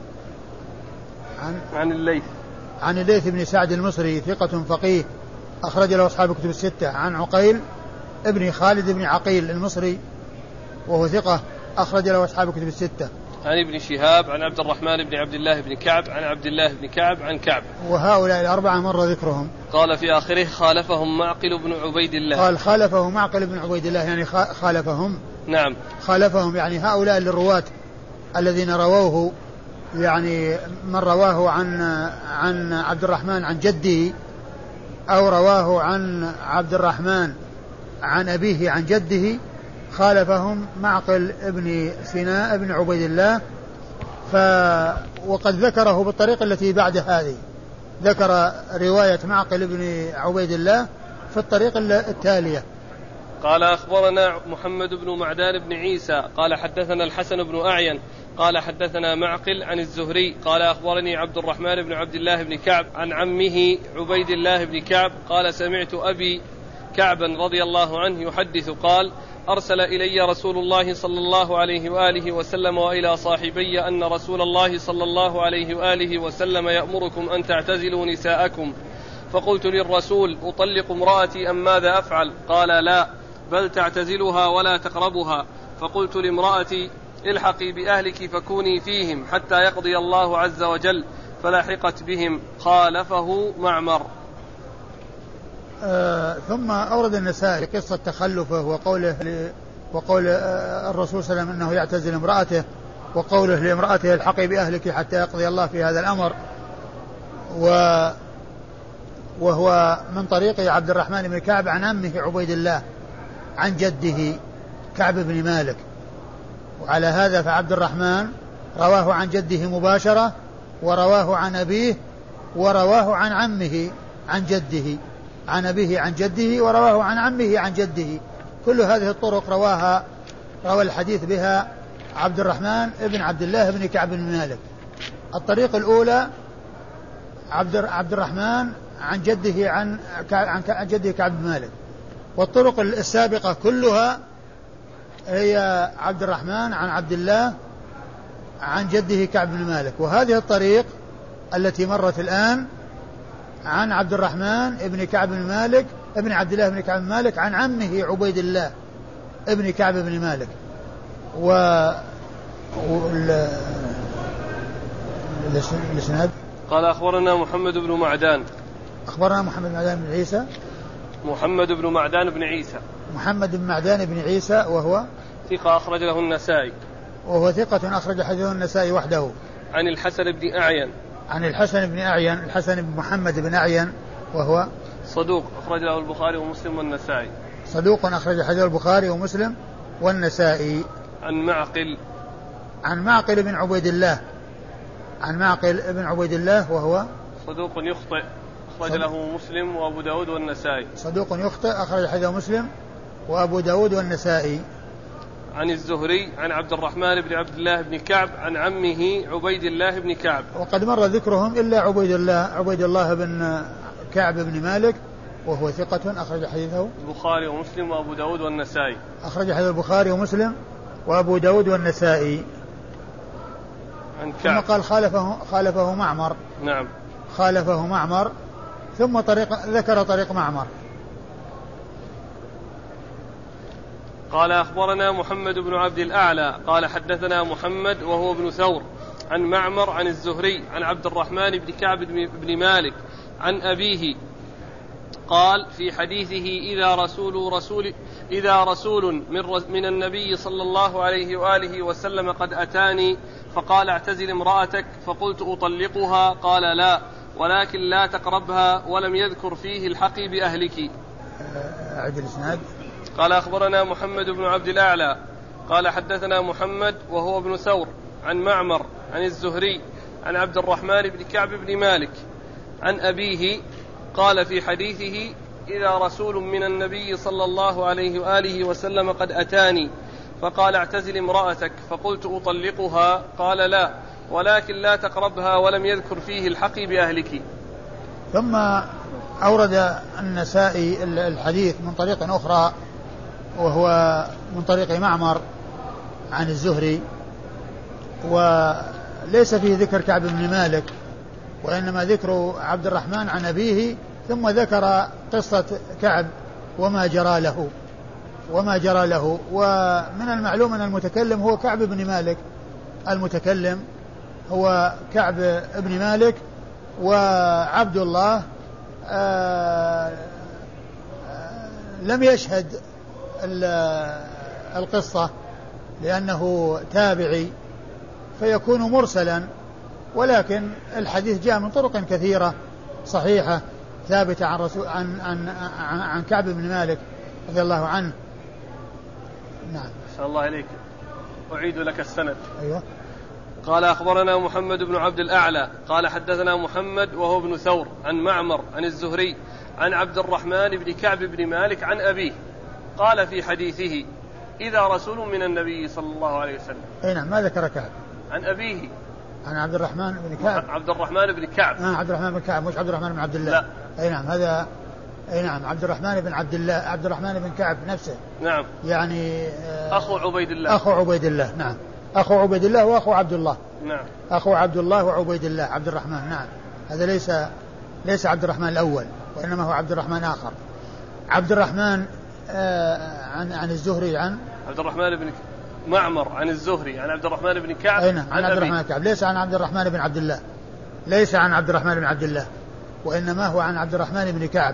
عن عن الليث. عن الليث بن سعد المصري ثقة فقيه أخرج له أصحاب الكتب الستة. عن عقيل ابن خالد بن عقيل المصري وهو ثقة أخرج له أصحاب الكتب الستة. عن ابن شهاب عن عبد الرحمن بن عبد الله بن كعب عن عبد الله بن كعب عن كعب. وهؤلاء الأربعة مر ذكرهم. قال في آخره خالفهم معقل بن عبيد الله. قال خالفه معقل بن عبيد الله يعني خالفهم. نعم. خالفهم يعني هؤلاء الرواة الذين رووه يعني من رواه عن عن عبد الرحمن عن جده أو رواه عن عبد الرحمن عن أبيه عن جده خالفهم معقل ابن سيناء ابن عبيد الله. ف وقد ذكره بالطريقة التي بعد هذه، ذكر رواية معقل ابن عبيد الله في الطريقة التالية. قال أخبرنا محمد بن معدان بن عيسى قال حدثنا الحسن بن أعين قال حدثنا معقل عن الزهري قال أخبرني عبد الرحمن بن عبد الله بن كعب عن عمه عبيد الله بن كعب قال سمعت أبي كعبا رضي الله عنه يحدث قال أرسل إلي رسول الله صلى الله عليه وآله وسلم وإلى صاحبي أن رسول الله صلى الله عليه وآله وسلم يأمركم أن تعتزلوا نساءكم. فقلت للرسول أطلق امرأتي أم ماذا أفعل؟ قال لا بل تعتزلها ولا تقربها. فقلت لامرأتي الحقي بأهلك فكوني فيهم حتى يقضي الله عز وجل فلحقت بهم. خالفه معمر. آه ثم أورد النسائي قصة تخلفه وقوله وقول آه الرسول صلى الله عليه وسلم أنه يعتزل امرأته وقوله لامرأته الحقي بأهلك حتى يقضي الله في هذا الأمر، و وهو من طريق عبد الرحمن بن كعب عن عمه عبيد الله عن جده كعب بن مالك. وعلى هذا فعبد الرحمن رواه عن جده مباشرة ورواه عن أبيه ورواه عن عمه عن جده عن أبيه عن جده ورواه عن عمه عن جده. كل هذه الطرق رواها روى الحديث بها عبد الرحمن ابن عبد الله بن كعب بن مالك. الطريق الأولى عبد عبد الرحمن عن جده عن عن جده كعب بن مالك، والطرق السابقة كلها هي عبد الرحمن عن عبد الله عن جده كعب بن مالك. وهذه الطريق التي مرت الآن عن عبد الرحمن ابن كعب بن مالك ابن عبد الله بن كعب بن مالك عن عمه عبيد الله ابن كعب بن مالك. و الاسناد قال أخبرنا محمد بن معدان. أخبرنا محمد بن معدان بن عيسى. محمد بن معدان بن عيسى. محمد بن معدان بن عيسى وهو ثقة أخرج له النسائي. وهو ثقة أخرج حديثه النسائي وحده. عن الحسن بن أعين. عن الحسن بن أعين الحسن بن محمد بن أعين وهو صدوق أخرج له البخاري ومسلم والنسائي. صدوق أخرج حديثه البخاري ومسلم والنسائي. عن معقل. عن معقل بن عبيد الله. عن معقل بن عبيد الله وهو صدوق يخطئ أخرج له مسلم وأبو داود والنسائي. صدوق يخطئ أخرج حديثه مسلم وأبو داود والنسائي. عن الزهري عن عبد الرحمن بن عبد الله بن كعب عن عمه عبيد الله بن كعب. وقد مر ذكرهم إلا عبيد الله عبيد الله بن كعب بن مالك وهو ثقة أخرج حديثه البخاري ومسلم وأبو داود والنسائي. أخرج حديث البخاري ومسلم وأبو داود والنسائي. عن كعب. ثم قال خالفه خالفه معمر. نعم. خالفه معمر ثم طريق ذكر طريق معمر. قال أخبرنا محمد بن عبد الأعلى قال حدثنا محمد وهو ابن ثور عن معمر عن الزهري عن عبد الرحمن بن كعب بن مالك عن أبيه قال في حديثه إذا رسول رسول إذا رسول من, من النبي صلى الله عليه وآله وسلم قد أتاني فقال اعتزل امرأتك فقلت أطلقها قال لا ولكن لا تقربها ولم يذكر فيه الحقي بأهلك. أعد الإسناد. قال أخبرنا محمد بن عبد الأعلى قال حدثنا محمد وهو ابن ثور عن معمر عن الزهري عن عبد الرحمن بن كعب بن مالك عن أبيه قال في حديثه إذا رسول من النبي صلى الله عليه وآله وسلم قد أتاني فقال اعتزل امرأتك فقلت أطلقها قال لا ولكن لا تقربها ولم يذكر فيه الحقي بأهلك. ثم أورد النسائي الحديث من طريق أخرى وهو من طريق معمر عن الزهري وليس فيه ذكر كعب بن مالك وإنما ذكر عبد الرحمن عن أبيه ثم ذكر قصة كعب وما جرى له وما جرى له ومن المعلوم أن المتكلم هو كعب بن مالك المتكلم هو كعب بن مالك وعبد الله آآ آآ لم يشهد القصة لأنه تابعي فيكون مرسلا ولكن الحديث جاء من طرق كثيرة صحيحة ثابتة عن رسول عن عن عن, عن كعب بن مالك رضي الله عنه. نعم. شاء الله عليك. أعيد لك السند. أيوة. قال أخبرنا محمد بن عبد الأعلى قال حدثنا محمد وهو ابن ثور عن معمر عن الزهري عن عبد الرحمن بن كعب بن مالك عن أبيه قال في حديثه إذا رسول من النبي صلى الله عليه وسلم. أي نعم. ما ذكر كعب. عن أبيه. عن عبد الرحمن بن كعب. عبد الرحمن بن كعب. آه عبد الرحمن بن كعب مش عبد الرحمن بن عبد الله. لا. أي نعم هذا. أي نعم عبد الرحمن بن عبد الله عبد الرحمن بن كعب نفسه. نعم. يعني آه أخو عبيد الله. أخو عبيد الله. نعم. أخو عبيد الله وأخو عبد الله. نعم. أخو عبد الله وعبيد الله عبد الرحمن. نعم. هذا ليس ليس عبد الرحمن الأول وإنما هو عبد الرحمن آخر. عبد الرحمن آه عن عن الزهري عن عبد الرحمن بن معمر عن الزهري عن عبد الرحمن بن كعب. أين عن عبد الرحمن كعب ليس عن عبد الرحمن بن عبد الله ليس عن عبد الرحمن بن عبد الله وإنما هو عن عبد الرحمن بن كعب.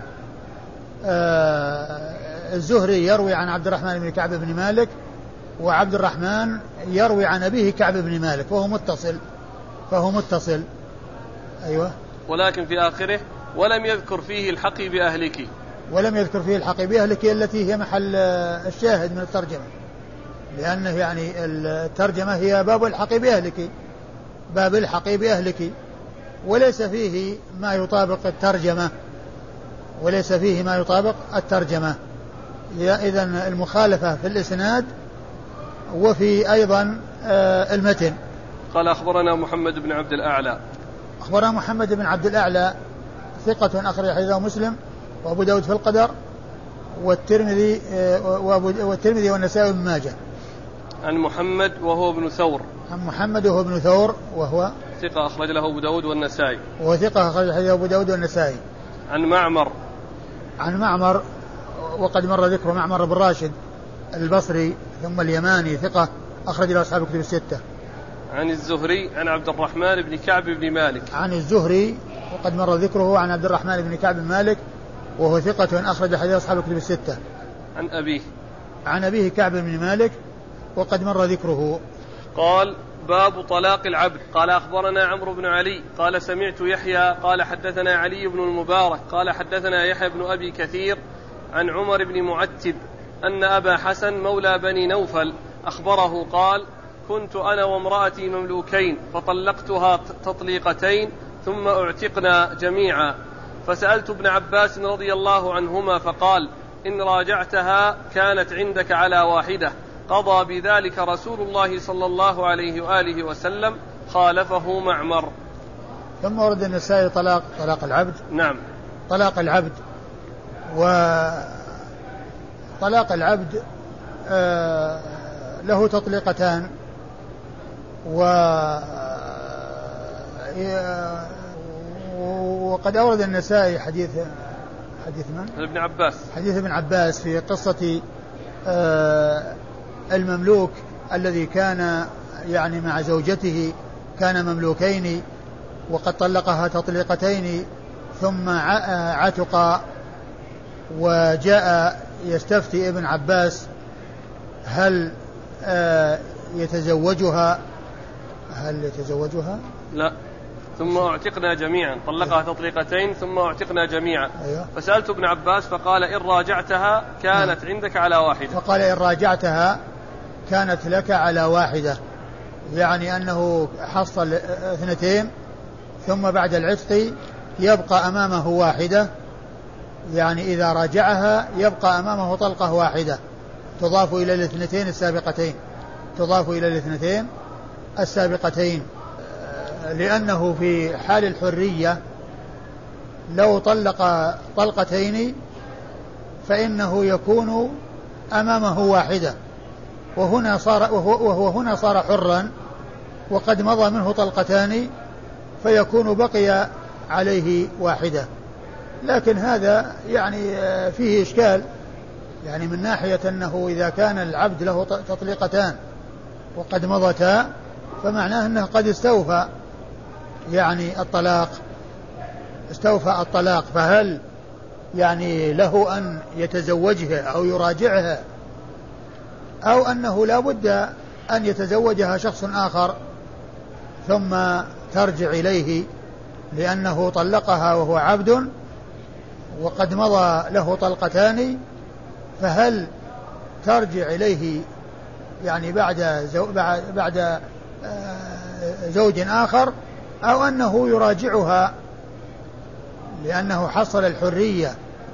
آه الزهري يروي عن عبد الرحمن بن كعب بن مالك وعبد الرحمن يروي عن أبيه كعب بن مالك وهو متصل فهو متصل. أيوة. ولكن في آخره ولم يذكر فيه الحقي بأهلك ولم يذكر فيه الحقي بأهلك التي هي محل الشاهد من الترجمة لأنه يعني الترجمة هي باب الحقي بأهلك باب الحقي بأهلك وليس فيه ما يطابق الترجمة وليس فيه ما يطابق الترجمة. إذن المخالفة في الإسناد وفي أيضا المتن. قال أخبرنا محمد بن عبد الأعلى أخبرنا محمد بن عبد الأعلى ثقة أخرج حديثه مسلم وأبو داود في القدر والترمذي والترمذي والنسائي وابن ماجه. عن محمد وهو ابن ثور عن محمد وهو ابن ثور وهو ثقة أخرج له أبو داود والنسائي وهو ثقة أخرج حديثه أبو داود والنسائي. عن معمر عن معمر وقد مر ذكر معمر بن راشد البصري ثم اليماني ثقة أخرج له أصحاب الكتب الستة. عن الزهري عن عبد الرحمن بن كعب بن مالك عن الزهري وقد مر ذكره عن عبد الرحمن بن كعب بن مالك وهو ثقة أخرج حديث أصحاب الكتب الستة. عن أبيه عن أبيه كعب بن مالك وقد مر ذكره. قال باب طلاق العبد. قال أخبرنا عمرو بن علي قال سمعت يحيى قال حدثنا علي بن المبارك قال حدثنا يحيى بن أبي كثير عن عمر بن معتب أن أبا حسن مولى بني نوفل أخبره قال كنت أنا وامرأتي مملوكين فطلقتها تطليقتين ثم اعتقنا جميعا فسألت ابن عباس رضي الله عنهما فقال إن راجعتها كانت عندك على واحدة قضى بذلك رسول الله صلى الله عليه وآله وسلم خالفه معمر. ثم ورد النسائي طلاق طلاق العبد. نعم. طلاق العبد وطلاق العبد آه له تطليقتان و وقد أورد النسائي حديث حديث من؟ ابن عباس حديث ابن عباس في قصة آه المملوك الذي كان يعني مع زوجته كان مملوكين وقد طلقها تطليقتين ثم عتق، وجاء يستفتي ابن عباس هل يتزوجها هل يتزوجها لا ثم اعتقنا جميعا، طلقها تطليقتين ثم اعتقنا جميعا. أيوة. فسألت ابن عباس فقال إن راجعتها كانت نعم. عندك على واحدة. فقال إن راجعتها كانت لك على واحدة، يعني أنه حصل اثنتين ثم بعد العتق يبقى أمامه واحدة، يعني إذا راجعها يبقى أمامه طلقة واحدة تضاف إلى الاثنتين السابقتين تضاف إلى الاثنتين السابقتين لأنه في حال الحرية لو طلق طلقتين فإنه يكون أمامه واحدة، وهنا صار وهو هنا صار حرا وقد مضى منه طلقتان فيكون بقي عليه واحدة. لكن هذا يعني فيه إشكال، يعني من ناحية أنه إذا كان العبد له تطليقتان وقد مضتا فمعناه أنه قد استوفى يعني الطلاق استوفى الطلاق فهل يعني له أن يتزوجها أو يراجعها، أو أنه لا بد أن يتزوجها شخص آخر ثم ترجع إليه لأنه طلقها وهو عبد وقد مضى له طلقتان، فهل ترجع إليه يعني بعد زو بعد زوج آخر، أو أنه يراجعها لأنه حصل الحرية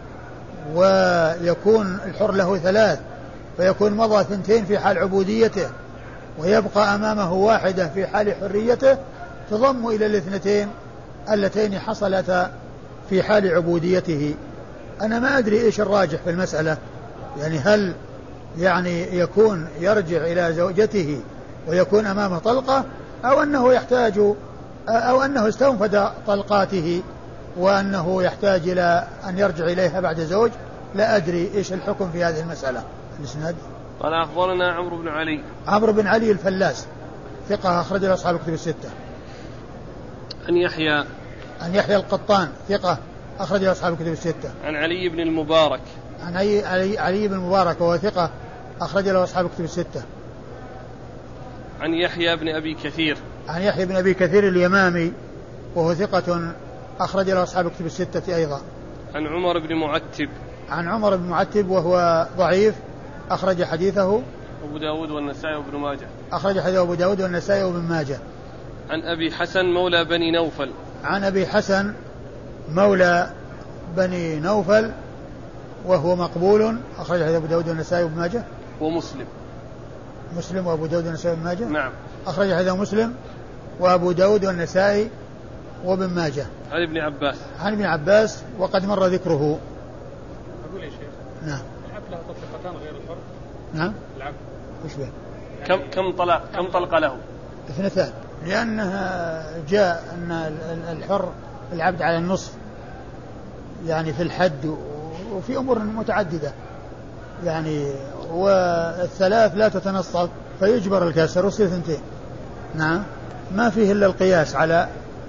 ويكون الحر له ثلاث فيكون مضى ثنتين في حال عبوديته ويبقى أمامه واحدة في حال حريته تضم إلى الاثنتين اللتين حصلتا في حال عبوديته. أنا ما أدري إيش الراجح في المسألة، يعني هل يعني يكون يرجع إلى زوجته ويكون أمامه طلقة، أو أنه يحتاج أو أنه استنفد طلقاته وأنه يحتاج إلى أن يرجع إليها بعد زوج. لا أدري إيش الحكم في هذه المسألة. الإسناد قال أخبرنا عمرو بن علي عمرو بن علي الفلاس ثقة أخرج له أصحاب الكتب الستة. عن يحيى عن يحيى القطان ثقة أخرج له أصحاب الكتب الستة. عن علي بن المبارك عن علي, علي, علي بن المبارك وهو ثقة أخرج له أصحاب الكتب الستة. عن يحيى بن أبي كثير عن يحيى بن أبي كثير اليمامي وهو ثقة أخرج له أصحاب الكتب الستة أيضا. عن عمر بن معتب عن عمر بن معتب وهو ضعيف أخرج حديثه أبو داود والنسائي وابن ماجه أخرج حديثه أبو داود والنسائي وابن ماجه. عن أبي حسن مولى بني نوفل عن أبي حسن مولى بني نوفل وهو مقبول أخرج حديث أبو داود والنسائي وابن ماجه ومسلم مسلم وأبو داود والنسائي وابن ماجه. نعم أخرج حديث مسلم وأبو داود والنسائي وابن ماجه. عن ابن عباس عن ابن عباس وقد مر ذكره. أقول يا شيخ نعم العبد له طلقتان غير الحر. نعم العبد وش به كم كم طلق كم طلق له؟ اثنتان، لأنها جاء أن الحر العبد على النصف يعني في الحد وفي أمور متعددة يعني، والثلاث لا تتنصف فيجبر الكسر ويصير ثنتين. نعم ما فيه إلا القياس على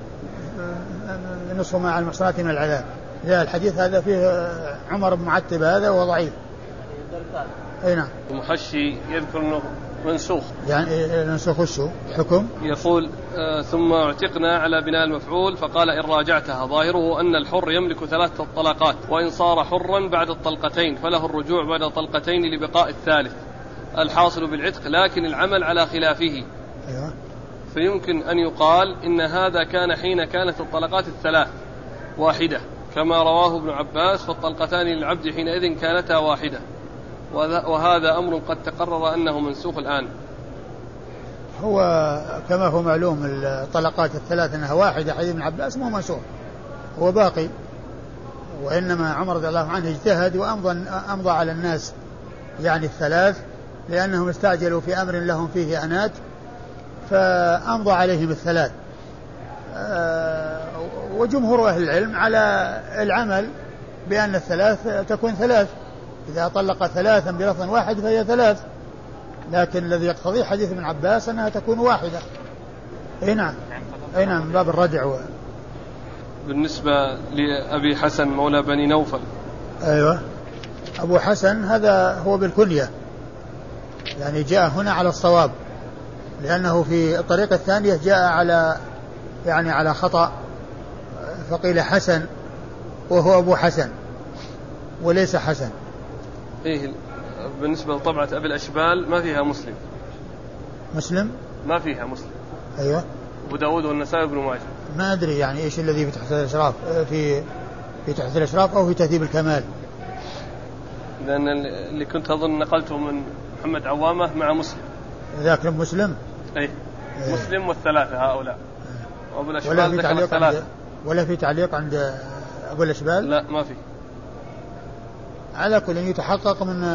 نصف مع المحصنات من العذاب. لا الحديث هذا فيه عمر بن معتب هذا وهو ضعيف. اي نعم. المحشي يذكر انه منسوخ، يعني منسوخ الشو حكم يقول آه ثم اعتقنا على بناء المفعول فقال إن راجعتها ظاهره أن الحر يملك ثلاثة طلقات وإن صار حرا بعد الطلقتين فله الرجوع بعد الطلقتين لبقاء الثالث الحاصل بالعتق، لكن العمل على خلافه. أيوة. فيمكن أن يقال إن هذا كان حين كانت الطلقات الثلاث واحدة كما رواه ابن عباس، فالطلقتان للعبد حينئذ كانتا واحدة، وهذا أمر قد تقرر أنه منسوخ الآن. هو كما هو معلوم الطلقات الثلاث أنها واحدة، حديث ابن عباس مو منسوخ هو باقي، وإنما عمر رضي الله عنه اجتهد وأمضى أمضى على الناس يعني الثلاث لأنهم استعجلوا في أمر لهم فيه أنات فأمضى عليهم الثلاث. وجمهور أهل العلم على العمل بأن الثلاث تكون ثلاث، إذا طلق ثلاثا بلفظ واحد فهي ثلاث، لكن الذي يقتضي حديث ابن عباس أنها تكون واحدة أي نعم أي نعم باب الردع و... بالنسبة لأبي حسن مولى بني نوفل. أيوة أبو حسن هذا هو بالكنية، يعني جاء هنا على الصواب، لأنه في الطريقة الثانية جاء على يعني على خطأ، فقيل حسن وهو أبو حسن وليس حسن. إيه بالنسبة لطبعة أبي الأشبال ما فيها مسلم. مسلم ما فيها مسلم. أيوة أبو داود والنسائي بن ماجه. ما أدري يعني إيش الذي في تحت الإشراف، في في تحت الإشراف أو في تهذيب الكمال، لأن اللي كنت أظن نقلته من محمد عوامة مع مسلم. ذاك مسلم. أي أيه. مسلم والثلاثة هؤلاء. أيه. وأبو الأشبال ذكر الثلاثة. ولا في تعليق عند أبو الأشبال؟ لا ما في. على كل يتحقق من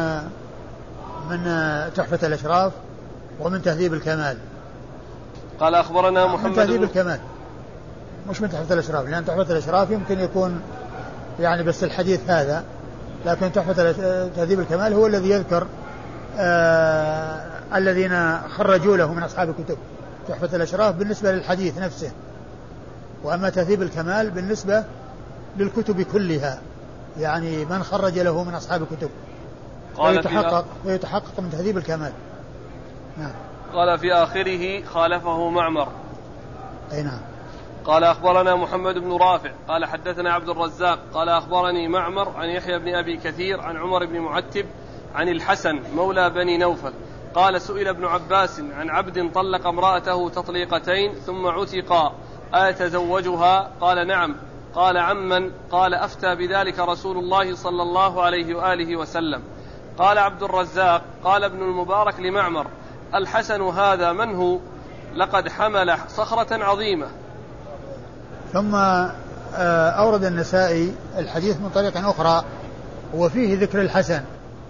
من تحفة الأشراف ومن تهذيب الكمال. قال أخبرنا محمد من تهذيب الكمال مش من تحفة الأشراف، لأن تحفة الأشراف يمكن يكون يعني بس الحديث هذا، لكن تحفة تهذيب الكمال هو الذي يذكر آه الذين خرجوا له من أصحاب الكتب. تحفة الأشراف بالنسبة للحديث نفسه، وأما تهذيب الكمال بالنسبة للكتب كلها، يعني من خرج له من أصحاب الكتب ويتحقق, ويتحقق من تهذيب الكمال. نعم. قال في آخره خالفه معمر. أي نعم. قال أخبرنا محمد بن رافع قال حدثنا عبد الرزاق قال أخبرني معمر عن يحيى بن أبي كثير عن عمر بن معتب عن الحسن مولى بني نوفل قال سئل ابن عباس عن عبد طلق امرأته تطليقتين ثم عتق أتزوجها؟ قال نعم. قال عمن؟ قال أفتى بذلك رسول الله صلى الله عليه وآله وسلم. قال عبد الرزاق قال ابن المبارك لمعمر الحسن هذا من هو؟ لقد حمل صخرة عظيمة. ثم أورد النسائي الحديث من طريق أخرى وفيه ذكر الحسن،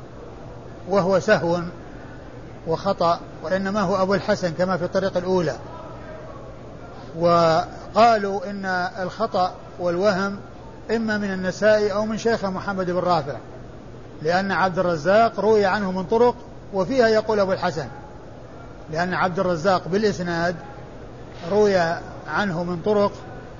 وهو سهو وخطأ، وإنما هو أبو الحسن كما في الطريقة الأولى. وقالوا إن الخطأ والوهم إما من النسائي أو من شيخه محمد بن رافع، لأن عبد الرزاق روي عنه من طرق وفيها يقول أبو الحسن، لأن عبد الرزاق بالإسناد روي عنه من طرق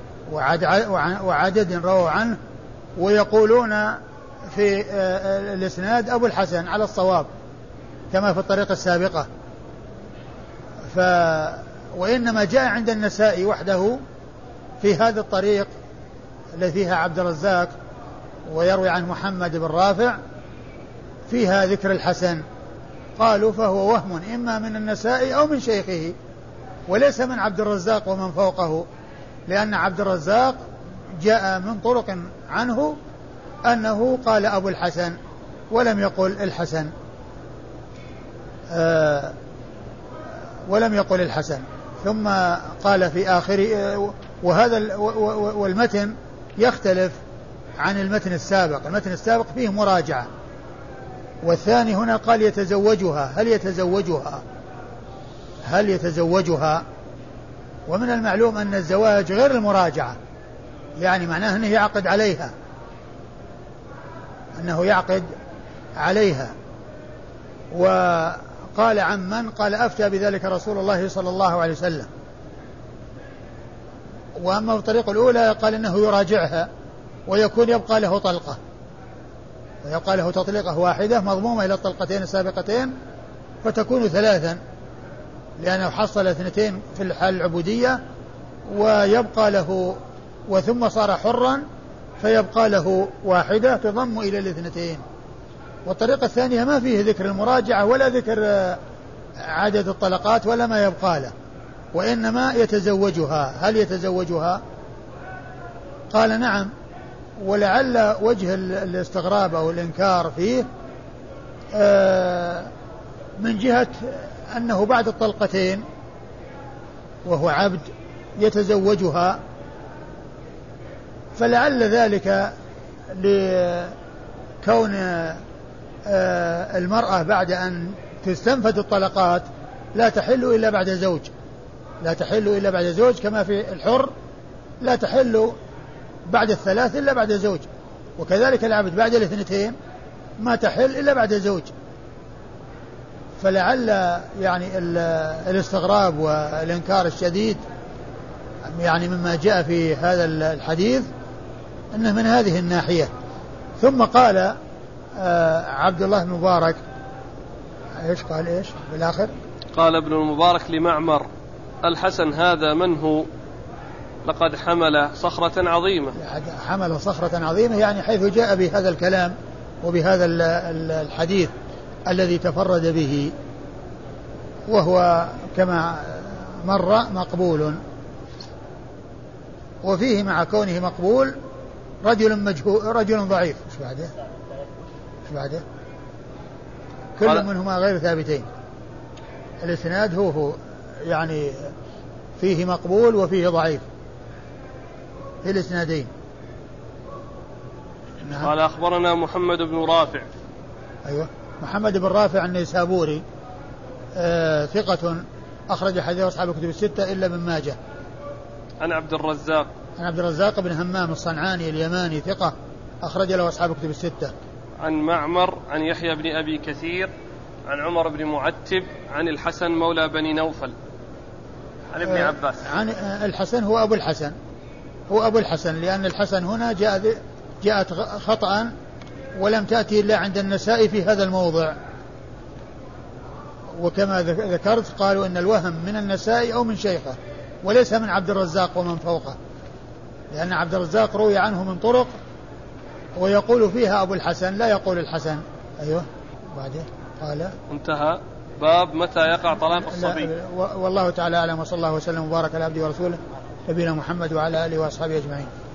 وعدد رووا عنه ويقولون في الإسناد أبو الحسن على الصواب كما في الطريقة السابقة. ف وإنما جاء عند النسائي وحده في هذا الطريق الذي فيها عبد الرزاق ويروي عن محمد بن رافع فيها ذكر الحسن. قالوا فهو وهم إما من النسائي أو من شيخه وليس من عبد الرزاق ومن فوقه، لأن عبد الرزاق جاء من طرق عنه أنه قال أبو الحسن ولم يقل الحسن آه ولم يقل الحسن. ثم قال في آخر وهذا والمتن يختلف عن المتن السابق. المتن السابق فيه مراجعة، والثاني هنا قال يتزوجها. هل يتزوجها هل يتزوجها ومن المعلوم أن الزواج غير المراجعة، يعني معناه أنه يعقد عليها أنه يعقد عليها. وقال عن من؟ قال أفتى بذلك رسول الله صلى الله عليه وسلم. وأما الطريقة الأولى قال إنه يراجعها ويكون يبقى له طلقة، ويبقى له تطليقة واحدة مضمومة إلى الطلقتين السابقتين فتكون ثلاثا، لأنه حصل اثنتين في الحال العبودية ويبقى له وثم صار حرا فيبقى له واحدة تضم إلى الاثنتين. والطريقة الثانية ما فيه ذكر المراجعة ولا ذكر عدد الطلقات ولا ما يبقى له، وإنما يتزوجها. هل يتزوجها؟ قال نعم. ولعل وجه الاستغراب أو الإنكار فيه من جهة أنه بعد الطلقتين وهو عبد يتزوجها، فلعل ذلك لكون المرأة بعد أن تستنفد الطلقات لا تحل إلا بعد زوج، لا تحل إلا بعد زوج، كما في الحر لا تحل بعد الثلاث إلا بعد زوج، وكذلك العبد بعد الاثنتين ما تحل إلا بعد زوج. فلعل يعني الاستغراب والإنكار الشديد يعني مما جاء في هذا الحديث أنه من هذه الناحية. ثم قال آه عبد الله بن مبارك ايش قال ايش بالاخر؟ قال ابن المبارك لمعمر: الحسن هذا من هو؟ لقد حمل صخرة عظيمة. حمل صخرة عظيمة يعني حيث جاء بهذا الكلام وبهذا الحديث الذي تفرد به، وهو كما مر مقبول. وفيه مع كونه مقبول رجل مجهول رجل ضعيف. ايش بعده؟ ايش بعده؟ كل منهما غير ثابتين. الاسناد هو هو يعني فيه مقبول وفيه ضعيف في الاسنادين. نعم. قال أخبرنا محمد بن رافع. أيوة محمد بن رافع النيسابوري آه ثقة أخرج حديث أصحاب الكتب الستة إلا ابن ماجه. عن عبد الرزاق. عن عبد الرزاق بن همام الصنعاني اليماني ثقة أخرج له أصحاب الكتب الستة. عن معمر عن يحيى بن أبي كثير عن عمر بن معتب عن الحسن مولى بني نوفل عن ابن عباس. عن الحسن هو أبو الحسن هو أبو الحسن لأن الحسن هنا جاء جاءت خطأ ولم تأتي إلا عند النسائي في هذا الموضع، وكما ذكرت قالوا إن الوهم من النسائي أو من شيخه وليس من عبد الرزاق ومن فوقه، لأن عبد الرزاق روي عنه من طرق ويقول فيها أبو الحسن لا يقول الحسن. أيوة بعده قال انتهى باب متى يقع طلاق الصبي. والله تعالى أعلم، وصلى الله وسلم وبارك على عبده ورسوله نبينا محمد وعلى آله وأصحابه أجمعين.